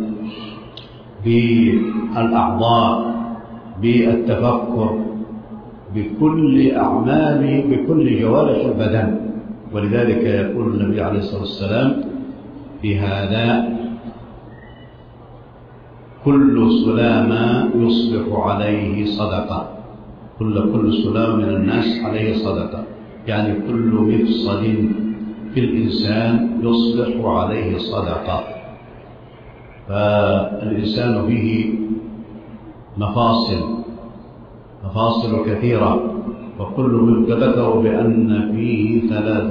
[SPEAKER 1] بالأعضاء، بالتفكر، بكل أعمال، بكل جوارح البدن. ولذلك يقول النبي عليه الصلاة والسلام في هذا: كل سلامة يصبح عليه صدقة، كل سلام من الناس عليه صدقة، يعني كل مفصل في الإنسان يصبح عليه صدقة. فالإنسان فيه مفاصل كثيرة، وكل من ذكروا بأن فيه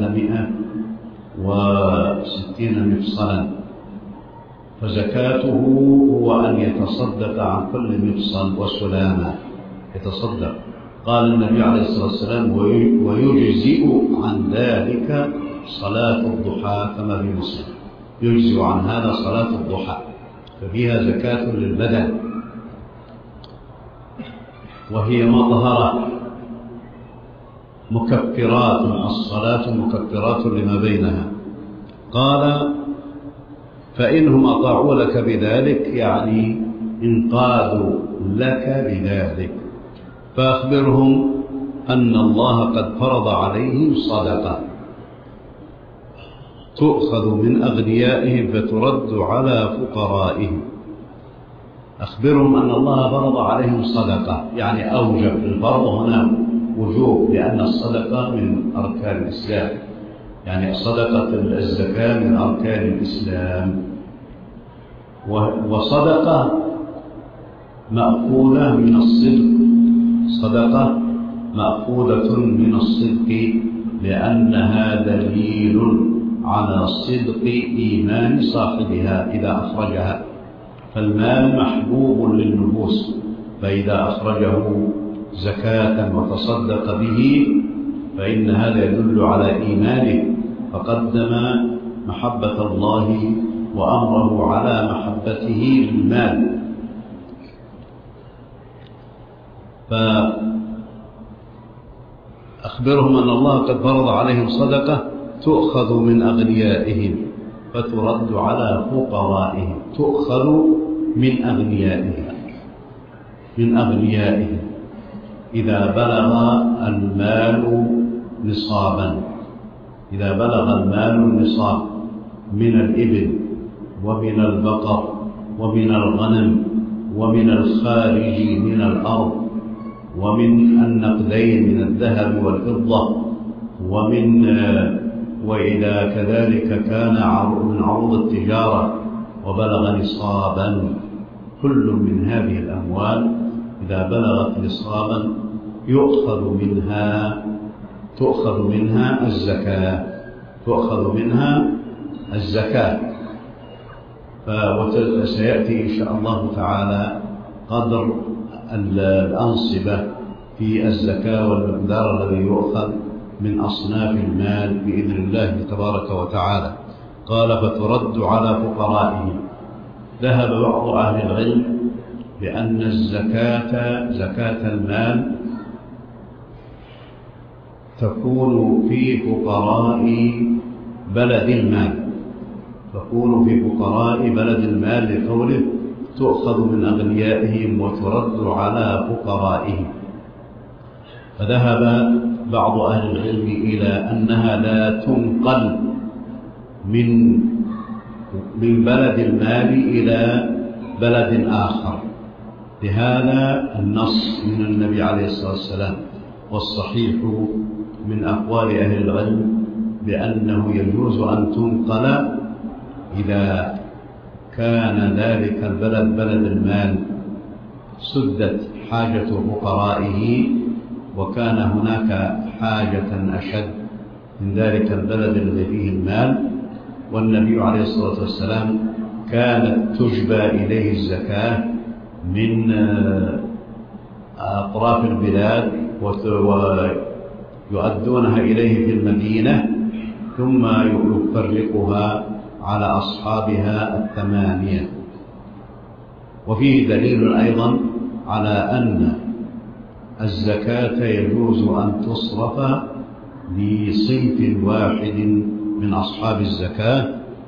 [SPEAKER 1] 360 مفصلا، فزكاته هو أن يتصدق عن كل مفصل وسلامة، يتصدق. قال النبي عليه الصلاة والسلام: ويجزئ عن ذلك صلاة الضحى، كما في مسلم، يجزئ عن هذا صلاة الضحى، ففيها زكاة للبدن، وهي مطهرة مكفرات، الصلاة مكفرات لما بينها. قال: فإنهم أطاعوا لك بذلك، يعني انقادوا لك بذلك، فأخبرهم أن الله قد فرض عليهم صدقة تؤخذ من أغنيائهم فترد على فقرائهم. أخبرهم أن الله فرض عليهم صدقة، يعني أوجب. الفرض هنا وجوب، لأن الصدقة من أركان الإسلام، يعني صدقة الزكاة من أركان الإسلام. وصدقة مأخوذة من الصدق، صدقة مأخوذة من الصدق، لأنها دليل على صدق إيمان صاحبها إذا أخرجها. فالمال محبوب للنفوس، فإذا أخرجه زكاة وتصدق به فإن هذا يدل على إيمانه، فقدم محبة الله وأمره على محبته للمال. فأخبرهم أن الله قد فرض عليهم صدقة تؤخذ من أغنيائهم فترد على فقرائهم، تؤخذ من أغنيائهم إذا بلغ المال نصابا، إذا بلغ المال النصاب من الإبل ومن البقر ومن الغنم ومن الخارج من الأرض ومن النقدين من الذهب والفضة وإذا كذلك كان من عروض التجارة وبلغ نصابا، كل من هذه الأموال إذا بلغت نصابا تؤخذ منها الزكاة. وسيأتي إن شاء الله تعالى قدر الأنصبة في الزكاة والمقدار الذي يؤخذ من أصناف المال بإذن الله تبارك وتعالى. قال فترد على فقرائهم. ذهب بعض أهل العلم بأن الزكاة، زكاة المال، تكون في فقراء بلد المال، لقوله تؤخذ من أغنيائهم وترد على فقرائهم. فذهب بعض أهل العلم إلى أنها لا تنقل من بلد المال إلى بلد آخر، لهذا النص من النبي عليه الصلاة والسلام. والصحيح من أقوال أهل العلم بأنه يجوز أن تنقل إذا كان ذلك البلد بلد المال سدت حاجة فقرائه، وكان هناك حاجة أشد من ذلك البلد الذي فيه المال، والنبي عليه الصلاة والسلام كانت تجبى إليه الزكاة من أطراف البلاد ويؤدونها إليه في المدينة، ثم يفرقها على أصحابها 8. وفيه دليل أيضا على أن الزكاة يجوز أن تصرف لصنف واحد من أصحاب الزكاة،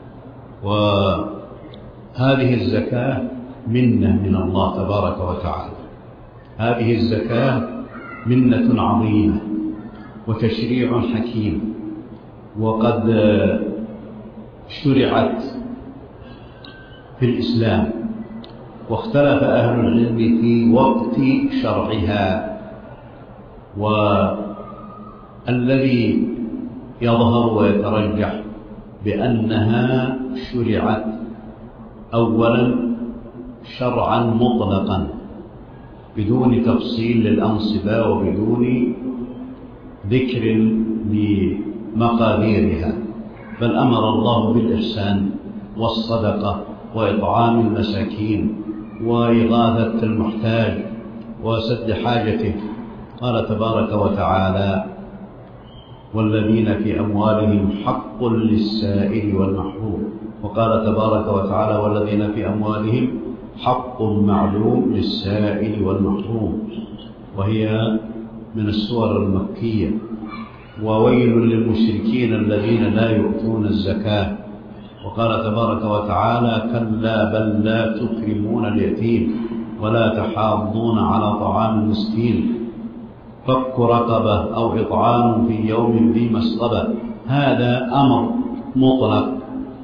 [SPEAKER 1] وهذه الزكاة منة من الله تبارك وتعالى. هذه الزكاة منة عظيمة وتشريع حكيم، وقد شرعت في الإسلام، واختلف أهل العلم في وقت شرعها، والذي يظهر ويترجح بأنها شرعت أولا شرعا مطلقا بدون تفصيل للأنصبة وبدون ذكر لمقاديرها، بل أمر الله بالإحسان والصدقة وإطعام المساكين وإغاثة المحتاج وسد حاجته. قال تبارك وتعالى والذين في أموالهم حق للسائل والمحروم، وقال تبارك وتعالى والذين في أموالهم حق معلوم للسائل والمحروم، وهي من السور المكية. وويل للمشركين الذين لا يؤتون الزكاة، وقال تبارك وتعالى كلا بل لا تكرمون اليتيم ولا تحاضون على طعام المسكين فك رقبة أو إطعام في يوم ذي مسغبة. هذا أمر مطلق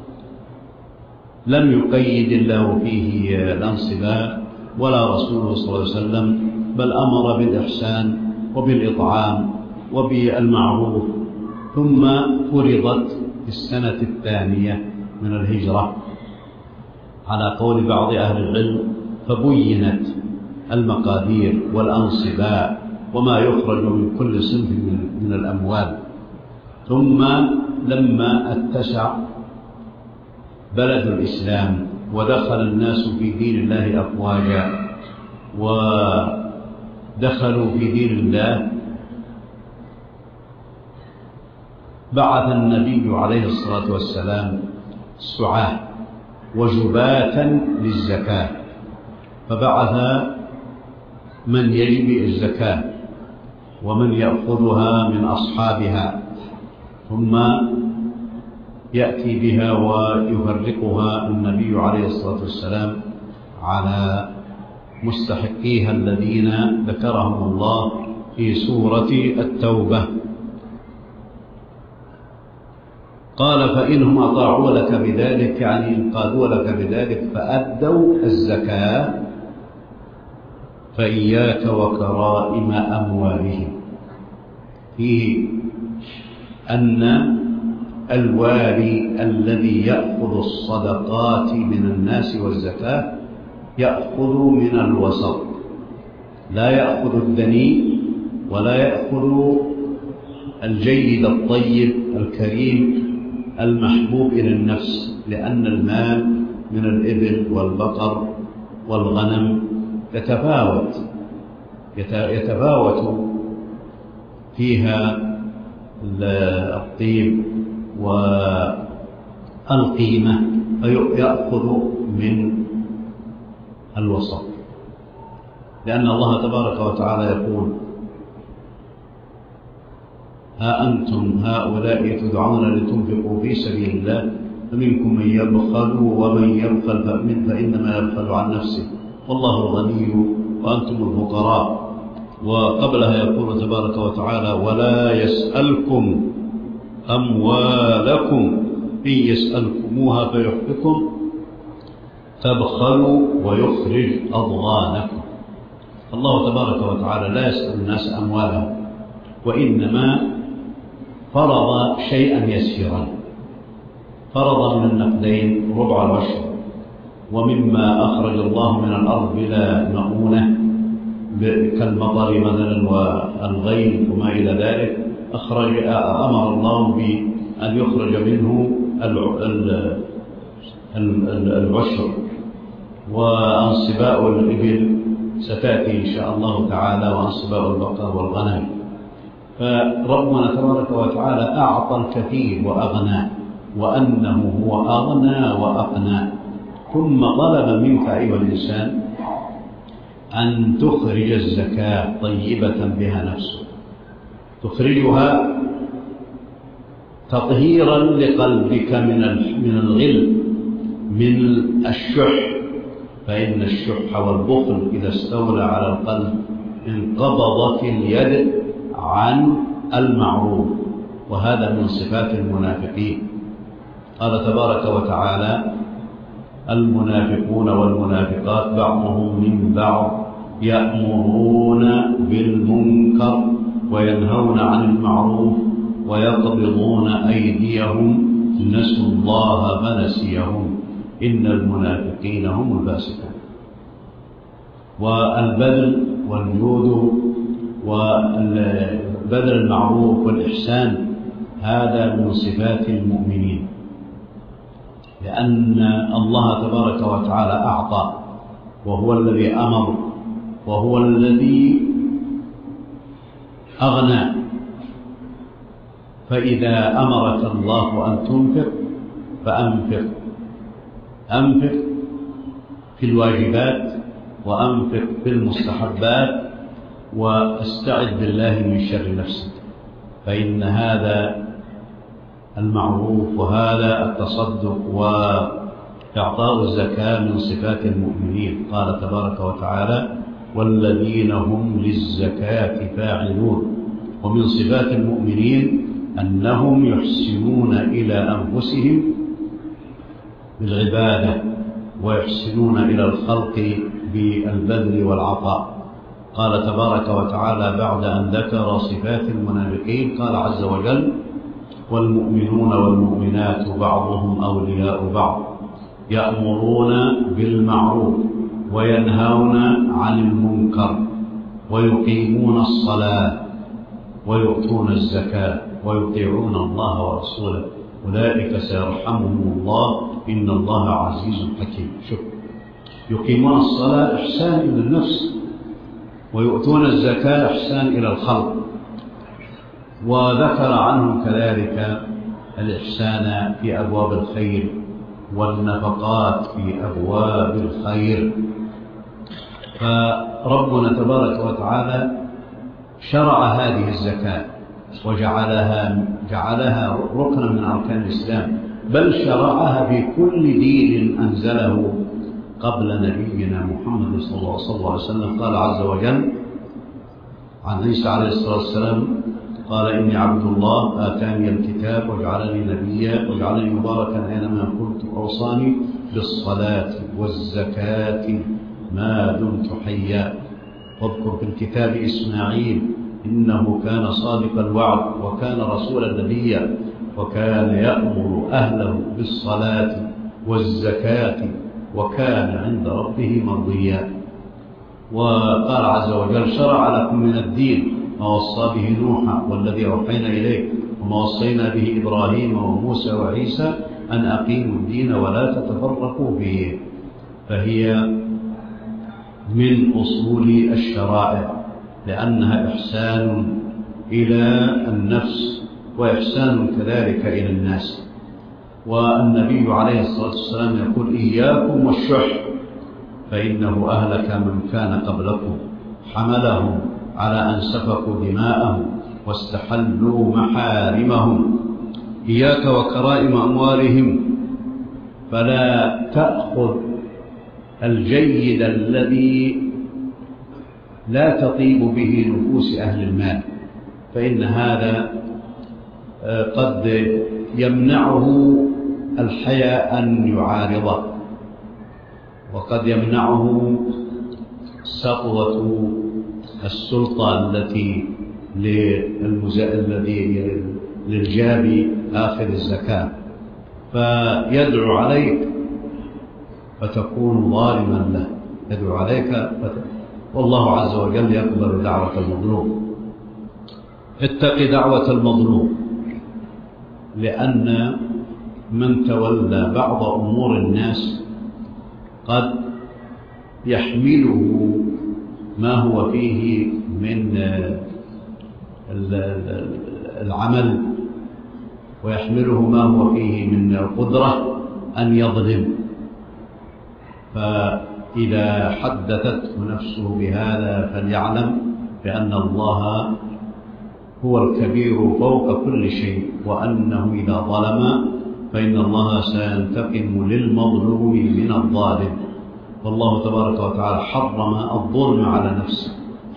[SPEAKER 1] لم يقيد الله فيه الأنصبة ولا رسوله صلى الله عليه وسلم، بل أمر بالإحسان وبالإطعام وبالمعروف. ثم فرضت في السنة 2 من الهجرة على قول بعض أهل العلم، فبينت المقادير والأنصبة وما يخرج من كل صنف من الأموال. ثم لما اتسع بلد الإسلام ودخل الناس في دين الله أفواجا ودخلوا في دين الله، بعث النبي عليه الصلاة والسلام سعاة وجباة للزكاة، فبعث من يجب الزكاة ومن يأخذها من أصحابها، ثم يأتي بها ويفرقها النبي عليه الصلاة والسلام على مستحقيها الذين ذكرهم الله في سورة التوبة. قال فإنهم أطاعوا لك بذلك، يعني انقادوا لك بذلك فأدوا الزكاة فإياك وكرائم أموالهم. فيه أن الوالي الذي يأخذ الصدقات من الناس والزكاة يأخذ من الوسط، لا يأخذ الدني ولا يأخذ الجيد الطيب الكريم المحبوب إلى النفس، لأن المال من الإبل والبقر والغنم يتفاوت فيها الطيب والقيمة، فيأخذ من الوسط، لأن الله تبارك وتعالى يقول ها أنتم هؤلاء تدعون لتنفقوا في سبيل الله فمنكم من يبخل ومن يبخل فإنما يبخل عن نفسه والله الغني وأنتم الفقراء. وقبلها يقول تبارك وتعالى ولا يسألكم أموالكم إن يسألكموها فيحفكم تبخلوا ويخرج أضغانكم. الله تبارك وتعالى لا يسأل الناس أموالهم، وإنما فرض شيئا يسيرا، فرض من النقدين ربع العشر، ومما أخرج الله من الأرض بلا مؤونة كالمطر مثلا والغيث وما إلى ذلك، أمر الله بأن يخرج منه العشر. وأنصباء الإبل ستأتي إن شاء الله تعالى، وأنصباء البقر والغنم. فربنا تبارك وتعالى أعطى الكثير وأغنى، وأنه هو أغنى وأقنى، ثم طلب منك أيها الإنسان أن تخرج الزكاة طيبة بها نفسك، تخرجها تطهيرا لقلبك من الغل، من الشح، فإن الشح والبخل إذا استولى على القلب انقبضت اليد عن المعروف، وهذا من صفات المنافقين. قال تبارك وتعالى المنافقون والمنافقات بعضهم من بعض يأمرون بالمنكر وينهون عن المعروف ويقبضون أيديهم نسوا الله فنسيهم إن المنافقين هم الفاسقون. والبذل والجود وبذل المعروف والإحسان هذا من صفات المؤمنين، لأن الله تبارك وتعالى أعطى، وهو الذي أمر، وهو الذي أغنى. فإذا أمرك الله أن تنفق أنفق في الواجبات، وأنفق في المستحبات، واستعذ بالله من شر نفسك، فإن هذا المعروف وهذا التصدق وإعطاء الزكاة من صفات المؤمنين. قال تبارك وتعالى والذين هم للزكاة فاعلون. ومن صفات المؤمنين أنهم يحسنون إلى أنفسهم بالعبادة، ويحسنون إلى الخلق بالبذل والعطاء. قال تبارك وتعالى بعد أن ذكر صفات المنافقين قال عز وجل والمؤمنون والمؤمنات بعضهم أولياء بعض يأمرون بالمعروف وينهون عن المنكر ويقيمون الصلاة ويؤتون الزكاة ويطيعون الله ورسوله أولئك سيرحمهم الله إن الله عزيز حكيم. شوف، يقيمون الصلاة إحسان إلى النفس، ويؤتون الزكاة إحسان إلى الخلق. وذكر عنهم كذلك الإحسان في أبواب الخير والنفقات في أبواب الخير. فربنا تبارك وتعالى شرع هذه الزكاة جعلها ركنا من أركان الإسلام، بل شرعها في كل دين أنزله قبل نبينا محمد صلى الله عليه وسلم. قال عز وجل عن عيسى عليه الصلاة والسلام: قال إني عبد الله آتاني الكتاب وجعلني نبيا وجعلني مباركا أينما كنت وأوصاني بالصلاة والزكاة ما دمت حيا واذكر في الكتاب إسماعيل إنه كان صادق الوعد وكان رسولا نبيا وكان يأمر أهله بالصلاة والزكاة وكان عند ربه مرضيا. وقال عز وجل: شرع لكم من الدين ما وصى به نوحا والذي أوحينا إليه وما وصينا به إبراهيم وموسى وعيسى أن أقيموا الدين ولا تتفرقوا فيه. فهي من أصول الشرائع لأنها إحسان إلى النفس وإحسان كذلك إلى الناس. والنبي عليه الصلاة والسلام يقول: إياكم والشح فإنه أهلك من كان قبلكم حملهم على أن سفكوا دماءهم واستحلوا محارمهم. إياك وكرائم أموالهم، فلا تأخذ الجيد الذي لا تطيب به نفوس أهل المال، فإن هذا قد يمنعه الحياء أن يعارضه، وقد يمنعه سطوة السلطة التي للجاب آخذ الزكاة، فيدعو عليك فتكون ظالما له، يدعو عليك والله عز وجل يقبل دعوة المظلوم. اتق دعوة المظلوم، لأن من تولى بعض أمور الناس قد يحمله ما هو فيه من العمل ويحمله ما هو فيه من القدرة أن يظلم، فإذا حدثته نفسه بهذا فليعلم بأن الله هو الكبير فوق كل شيء، وأنه إذا ظلم فإن الله سينتقم للمظلوم من الظالم. والله تبارك وتعالى حرم الظلم على نفسه،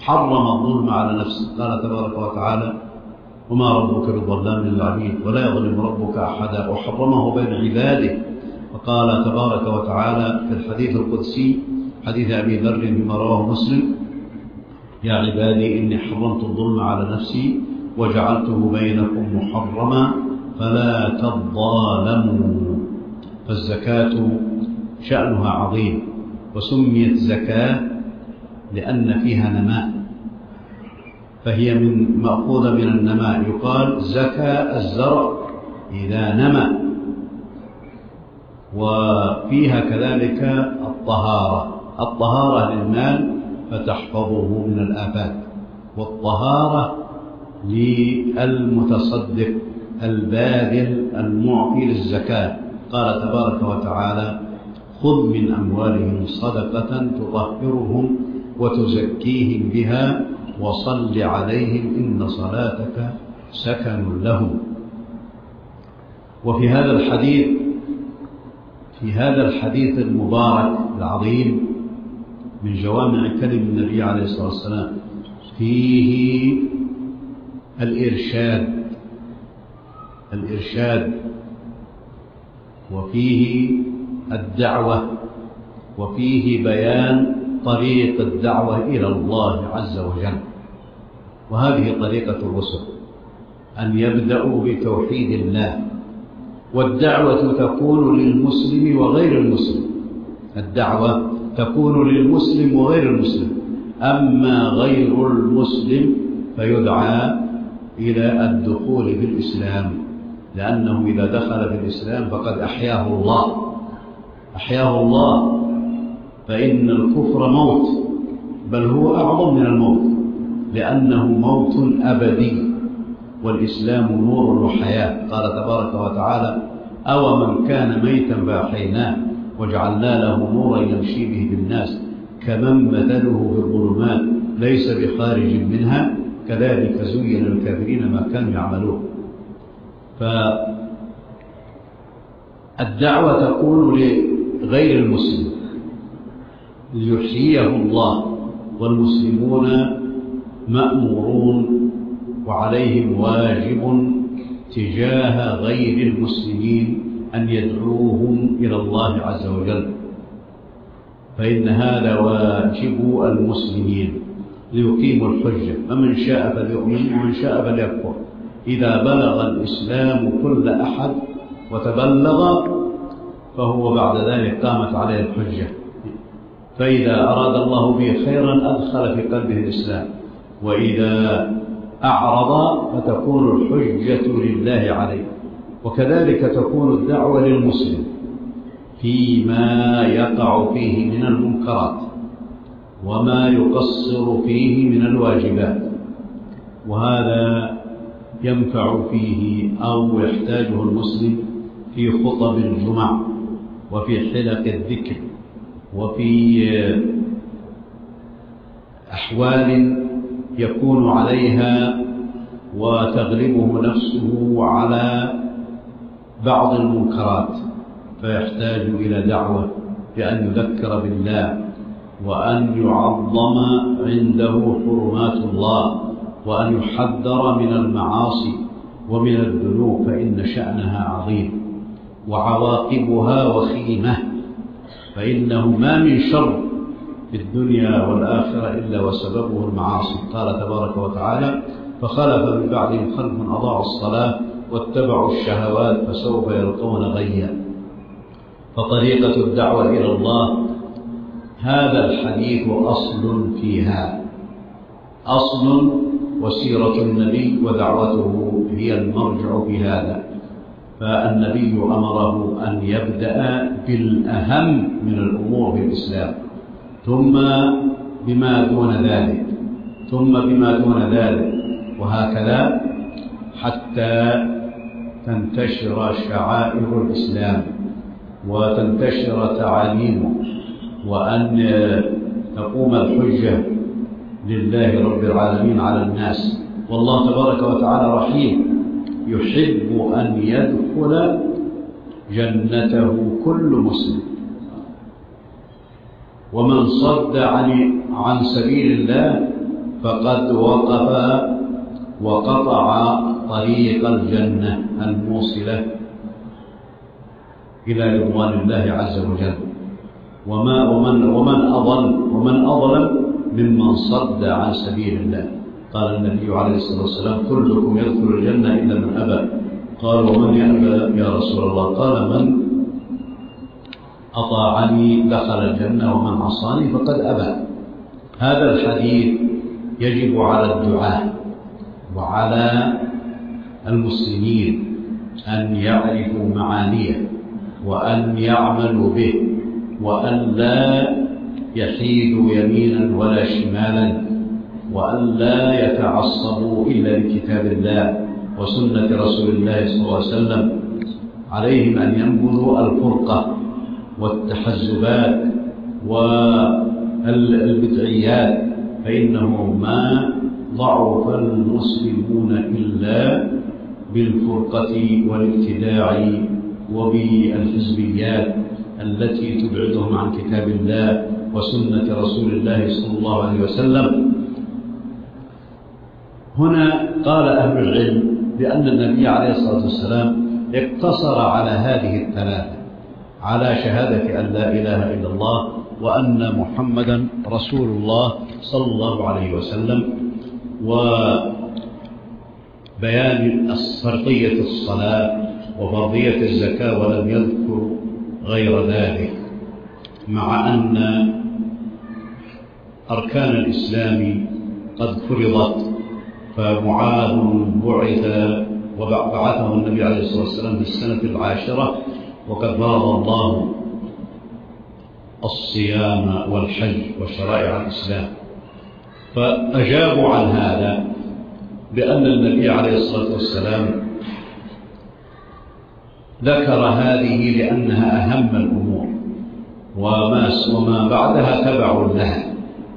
[SPEAKER 1] قال تبارك وتعالى: وما ربك بظلام للعبيد ولا يظلم ربك أحدا، وحرمه بين عباده. وقال تبارك وتعالى في الحديث القدسي حديث أبي ذر فيما رواه مسلم: يا عبادي إني حرمت الظلم على نفسي وجعلته بينكم محرما فلا تظالموا. فالزكاة شأنها عظيم، وسميت زكاة لأن فيها نماء، فهي مأخوذة من النماء. يقال زكى الزرع إذا نمى. وفيها كذلك الطهارة للمال فتحفظه من الآفات، والطهارة للمتصدق الباذل المعطي للزكاة. قال تبارك وتعالى: خذ من أموالهم صدقة تطهرهم وتزكيهم بها وصل عليهم إن صلاتك سكن لهم. وفي هذا الحديث المبارك العظيم من جوامع كلم النبي عليه الصلاة والسلام فيه الإرشاد وفيه الدعوة، وفيه بيان طريق الدعوة إلى الله عز وجل. وهذه طريقة الرسل، أن يبدأوا بتوحيد الله، والدعوة تكون للمسلم وغير المسلم، الدعوة تكون للمسلم وغير المسلم. أما غير المسلم فيدعى إلى الدخول في الإسلام، لأنه إذا دخل في الإسلام فقد أحياه الله، فإن الكفر موت، بل هو أعظم من الموت، لأنه موت أبدي، والإسلام نور وحياة. قال تبارك وتعالى: أو من كان ميتا فأحييناه وجعلنا له نورا يمشي به بالناس كمن مثله في الظلمات ليس بخارج منها كذلك زين للكافرين ما كانوا يعملون. فالدعوة تكون لغير المسلم ليحييه الله، والمسلمون مأمورون وعليهم واجب تجاه غير المسلمين أن يدعوهم إلى الله عز وجل، فإن هذا واجب المسلمين ليقيموا الحجة، فمن شاء فليؤمن ومن شاء فليكفر. إذا بلغ الإسلام كل أحد وتبلغ فهو بعد ذلك قامت عليه الحجة، فإذا أراد الله به خيرا أدخل في قلبه الإسلام، وإذا أعرض فتكون الحجة لله عليه. وكذلك تكون الدعوة للمسلم فيما يقع فيه من المنكرات وما يقصر فيه من الواجبات، وهذا ينفع فيه أو يحتاجه المسلم في خطب الجمع وفي حلق الذكر وفي أحوال يكون عليها وتغلبه نفسه على بعض المنكرات، فيحتاج إلى دعوة بأن يذكر بالله وأن يعظم عنده حرمات الله وأن يحذر من المعاصي ومن الذنوب، فإن شأنها عظيم وعواقبها وخيمة، فإنه ما من شر في الدنيا والآخرة إلا وسببه المعاصي. قال تبارك وتعالى: فخلف من بعدهم خلف أضاعوا الصلاة واتبعوا الشهوات فسوف يلقون غيا. فطريقة الدعوة إلى الله هذا الحديث أصل فيها، أصل، وسيرة النبي ودعوته هي المرجع في هذا. فالنبي أمره أن يبدأ بالأهم من الأمور في الإسلام، ثم بما دون ذلك، وهكذا حتى تنتشر شعائر الإسلام وتنتشر تعاليمه، وأن تقوم الحجة لله رب العالمين على الناس. والله تبارك وتعالى رحيم يحب أن يدخل جنته كل مسلم، ومن صد عن سبيل الله فقد وقف وقطع طريق الجنة الموصلة إلى رضوان الله عز وجل. ومن أظلم ممن صد عن سبيل الله. قال النبي عليه الصلاة والسلام: كلكم يدخل الجنة إلا من أبى. قال: ومن يأبى يا رسول الله؟ قال: من أطاعني دخل الجنة ومن عصاني فقد أبى. هذا الحديث يجب على الدعاة وعلى المسلمين أن يعرفوا معانيه وأن يعملوا به، وأن لا يحيدوا يمينا ولا شمالا، وأن لا يتعصبوا إلا لكتاب الله وسنة رسول الله صلى الله عليه وسلم. عليهم أن ينبذوا الفرقة والتحزبات والبدعيات، فإنه ما ضعف المسلمون إلا بالفرقة والابتداع وبالحزبيات التي تبعدهم عن كتاب الله وسنة رسول الله صلى الله عليه وسلم. هنا قال أهل العلم بأن النبي عليه الصلاة والسلام اقتصر على هذه الثلاثة، على شهادة أن لا إله إلا الله وأن محمدا رسول الله صلى الله عليه وسلم، وبيان فرضية الصلاة وفرضية الزكاة، ولم يذكر غير ذلك، مع أن أركان الإسلام قد فرضت. فمعاذ بعثه النبي عليه الصلاة والسلام في السنة 10، وقد فرض الله الصيام والحج وشرائع الإسلام. فأجابوا عن هذا بأن النبي عليه الصلاة والسلام ذكر هذه لأنها أهم الأمور، وما بعدها تبع لها،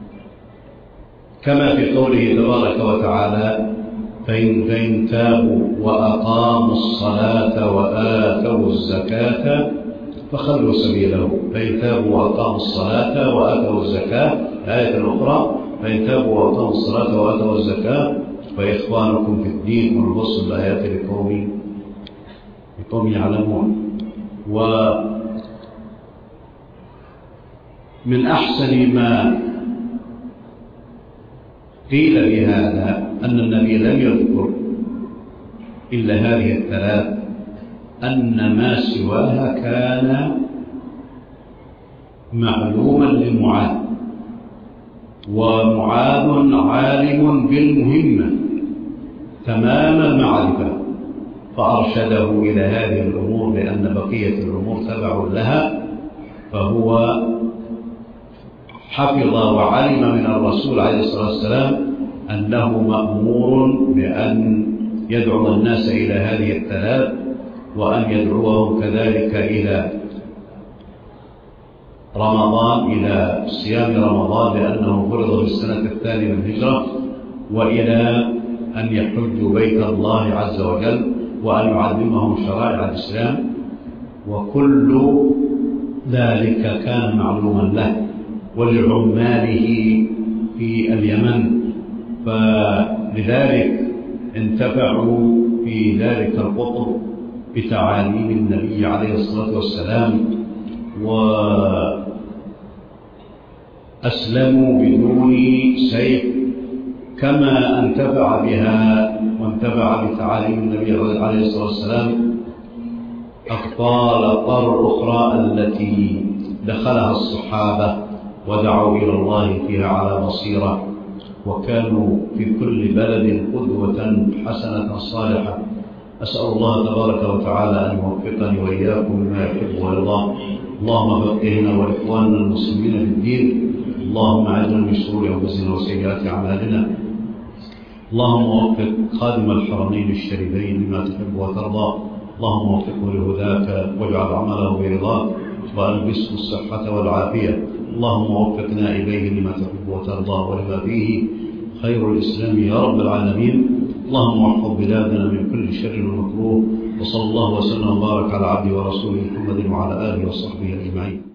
[SPEAKER 1] كما في قوله تبارك وتعالى: فإن تابوا وأقاموا الصلاة وآتوا الزكاة فخلوا سبيلهم. فإن تابوا وأقاموا الصلاة وآتوا الزكاة. الآية الأخرى: فإن تابوا وأقاموا الصلاة وآتوا الزكاة فإخوانكم في الدين. ونفصل الآيات لقوم يعلمون. ومن أحسن ما قيل بهذا أن النبي لم يذكر إلا هذه الثلاث، أن ما سواها كان معلوما لمعاذ، ومعاذ عالم بالمهمة تمام المعرفة، فأرشده إلى هذه الأمور، لأن بقية الأمور تبع لها. فهو حفظ وعلم من الرسول عليه الصلاة والسلام أنه مأمور بأن يدعو الناس إلى هذه الثلاث، وأن يدعوهم كذلك إلى رمضان، إلى صيام رمضان لأنه فرض في السنة الثانية من الهجرة، وإلى أن يحجوا بيت الله عز وجل، وأن يعلمهم شرائع الإسلام. وكل ذلك كان معلوما له ولعماله في اليمن، فلذلك انتفعوا في ذلك القطب بتعاليم النبي عليه الصلاة والسلام، وأسلموا بدون سيف، كما انتفع بها وانتفع بتعاليم النبي عليه الصلاة والسلام أقطار أخرى التي دخلها الصحابة ودعوا إلى الله فيها على بصيرة، وكانوا في كل بلد قدوة حسنة صالحة. أسأل الله تبارك وتعالى أن يوفقني وإياكم لما يحب ويرضى. اللهم فقهنا وإخواننا المسلمين في الدين. اللهم أعذنا من شرور أنفسنا وسيئات أعمالنا. اللهم وفق خادم الحرمين الشريفين لما تحب وترضى. اللهم وفقه لهداك واجعل عمله برضاك، وألبسه الصحة والعافية. اللهم وفقنا إليه لما تحب وترضى ولما فيه خير الإسلام يا رب العالمين. اللهم احفظ بلادنا من كل شر ومكروه، وصلى الله وسلم وبارك على عبده ورسوله محمد وعلى آله وصحبه أجمعين.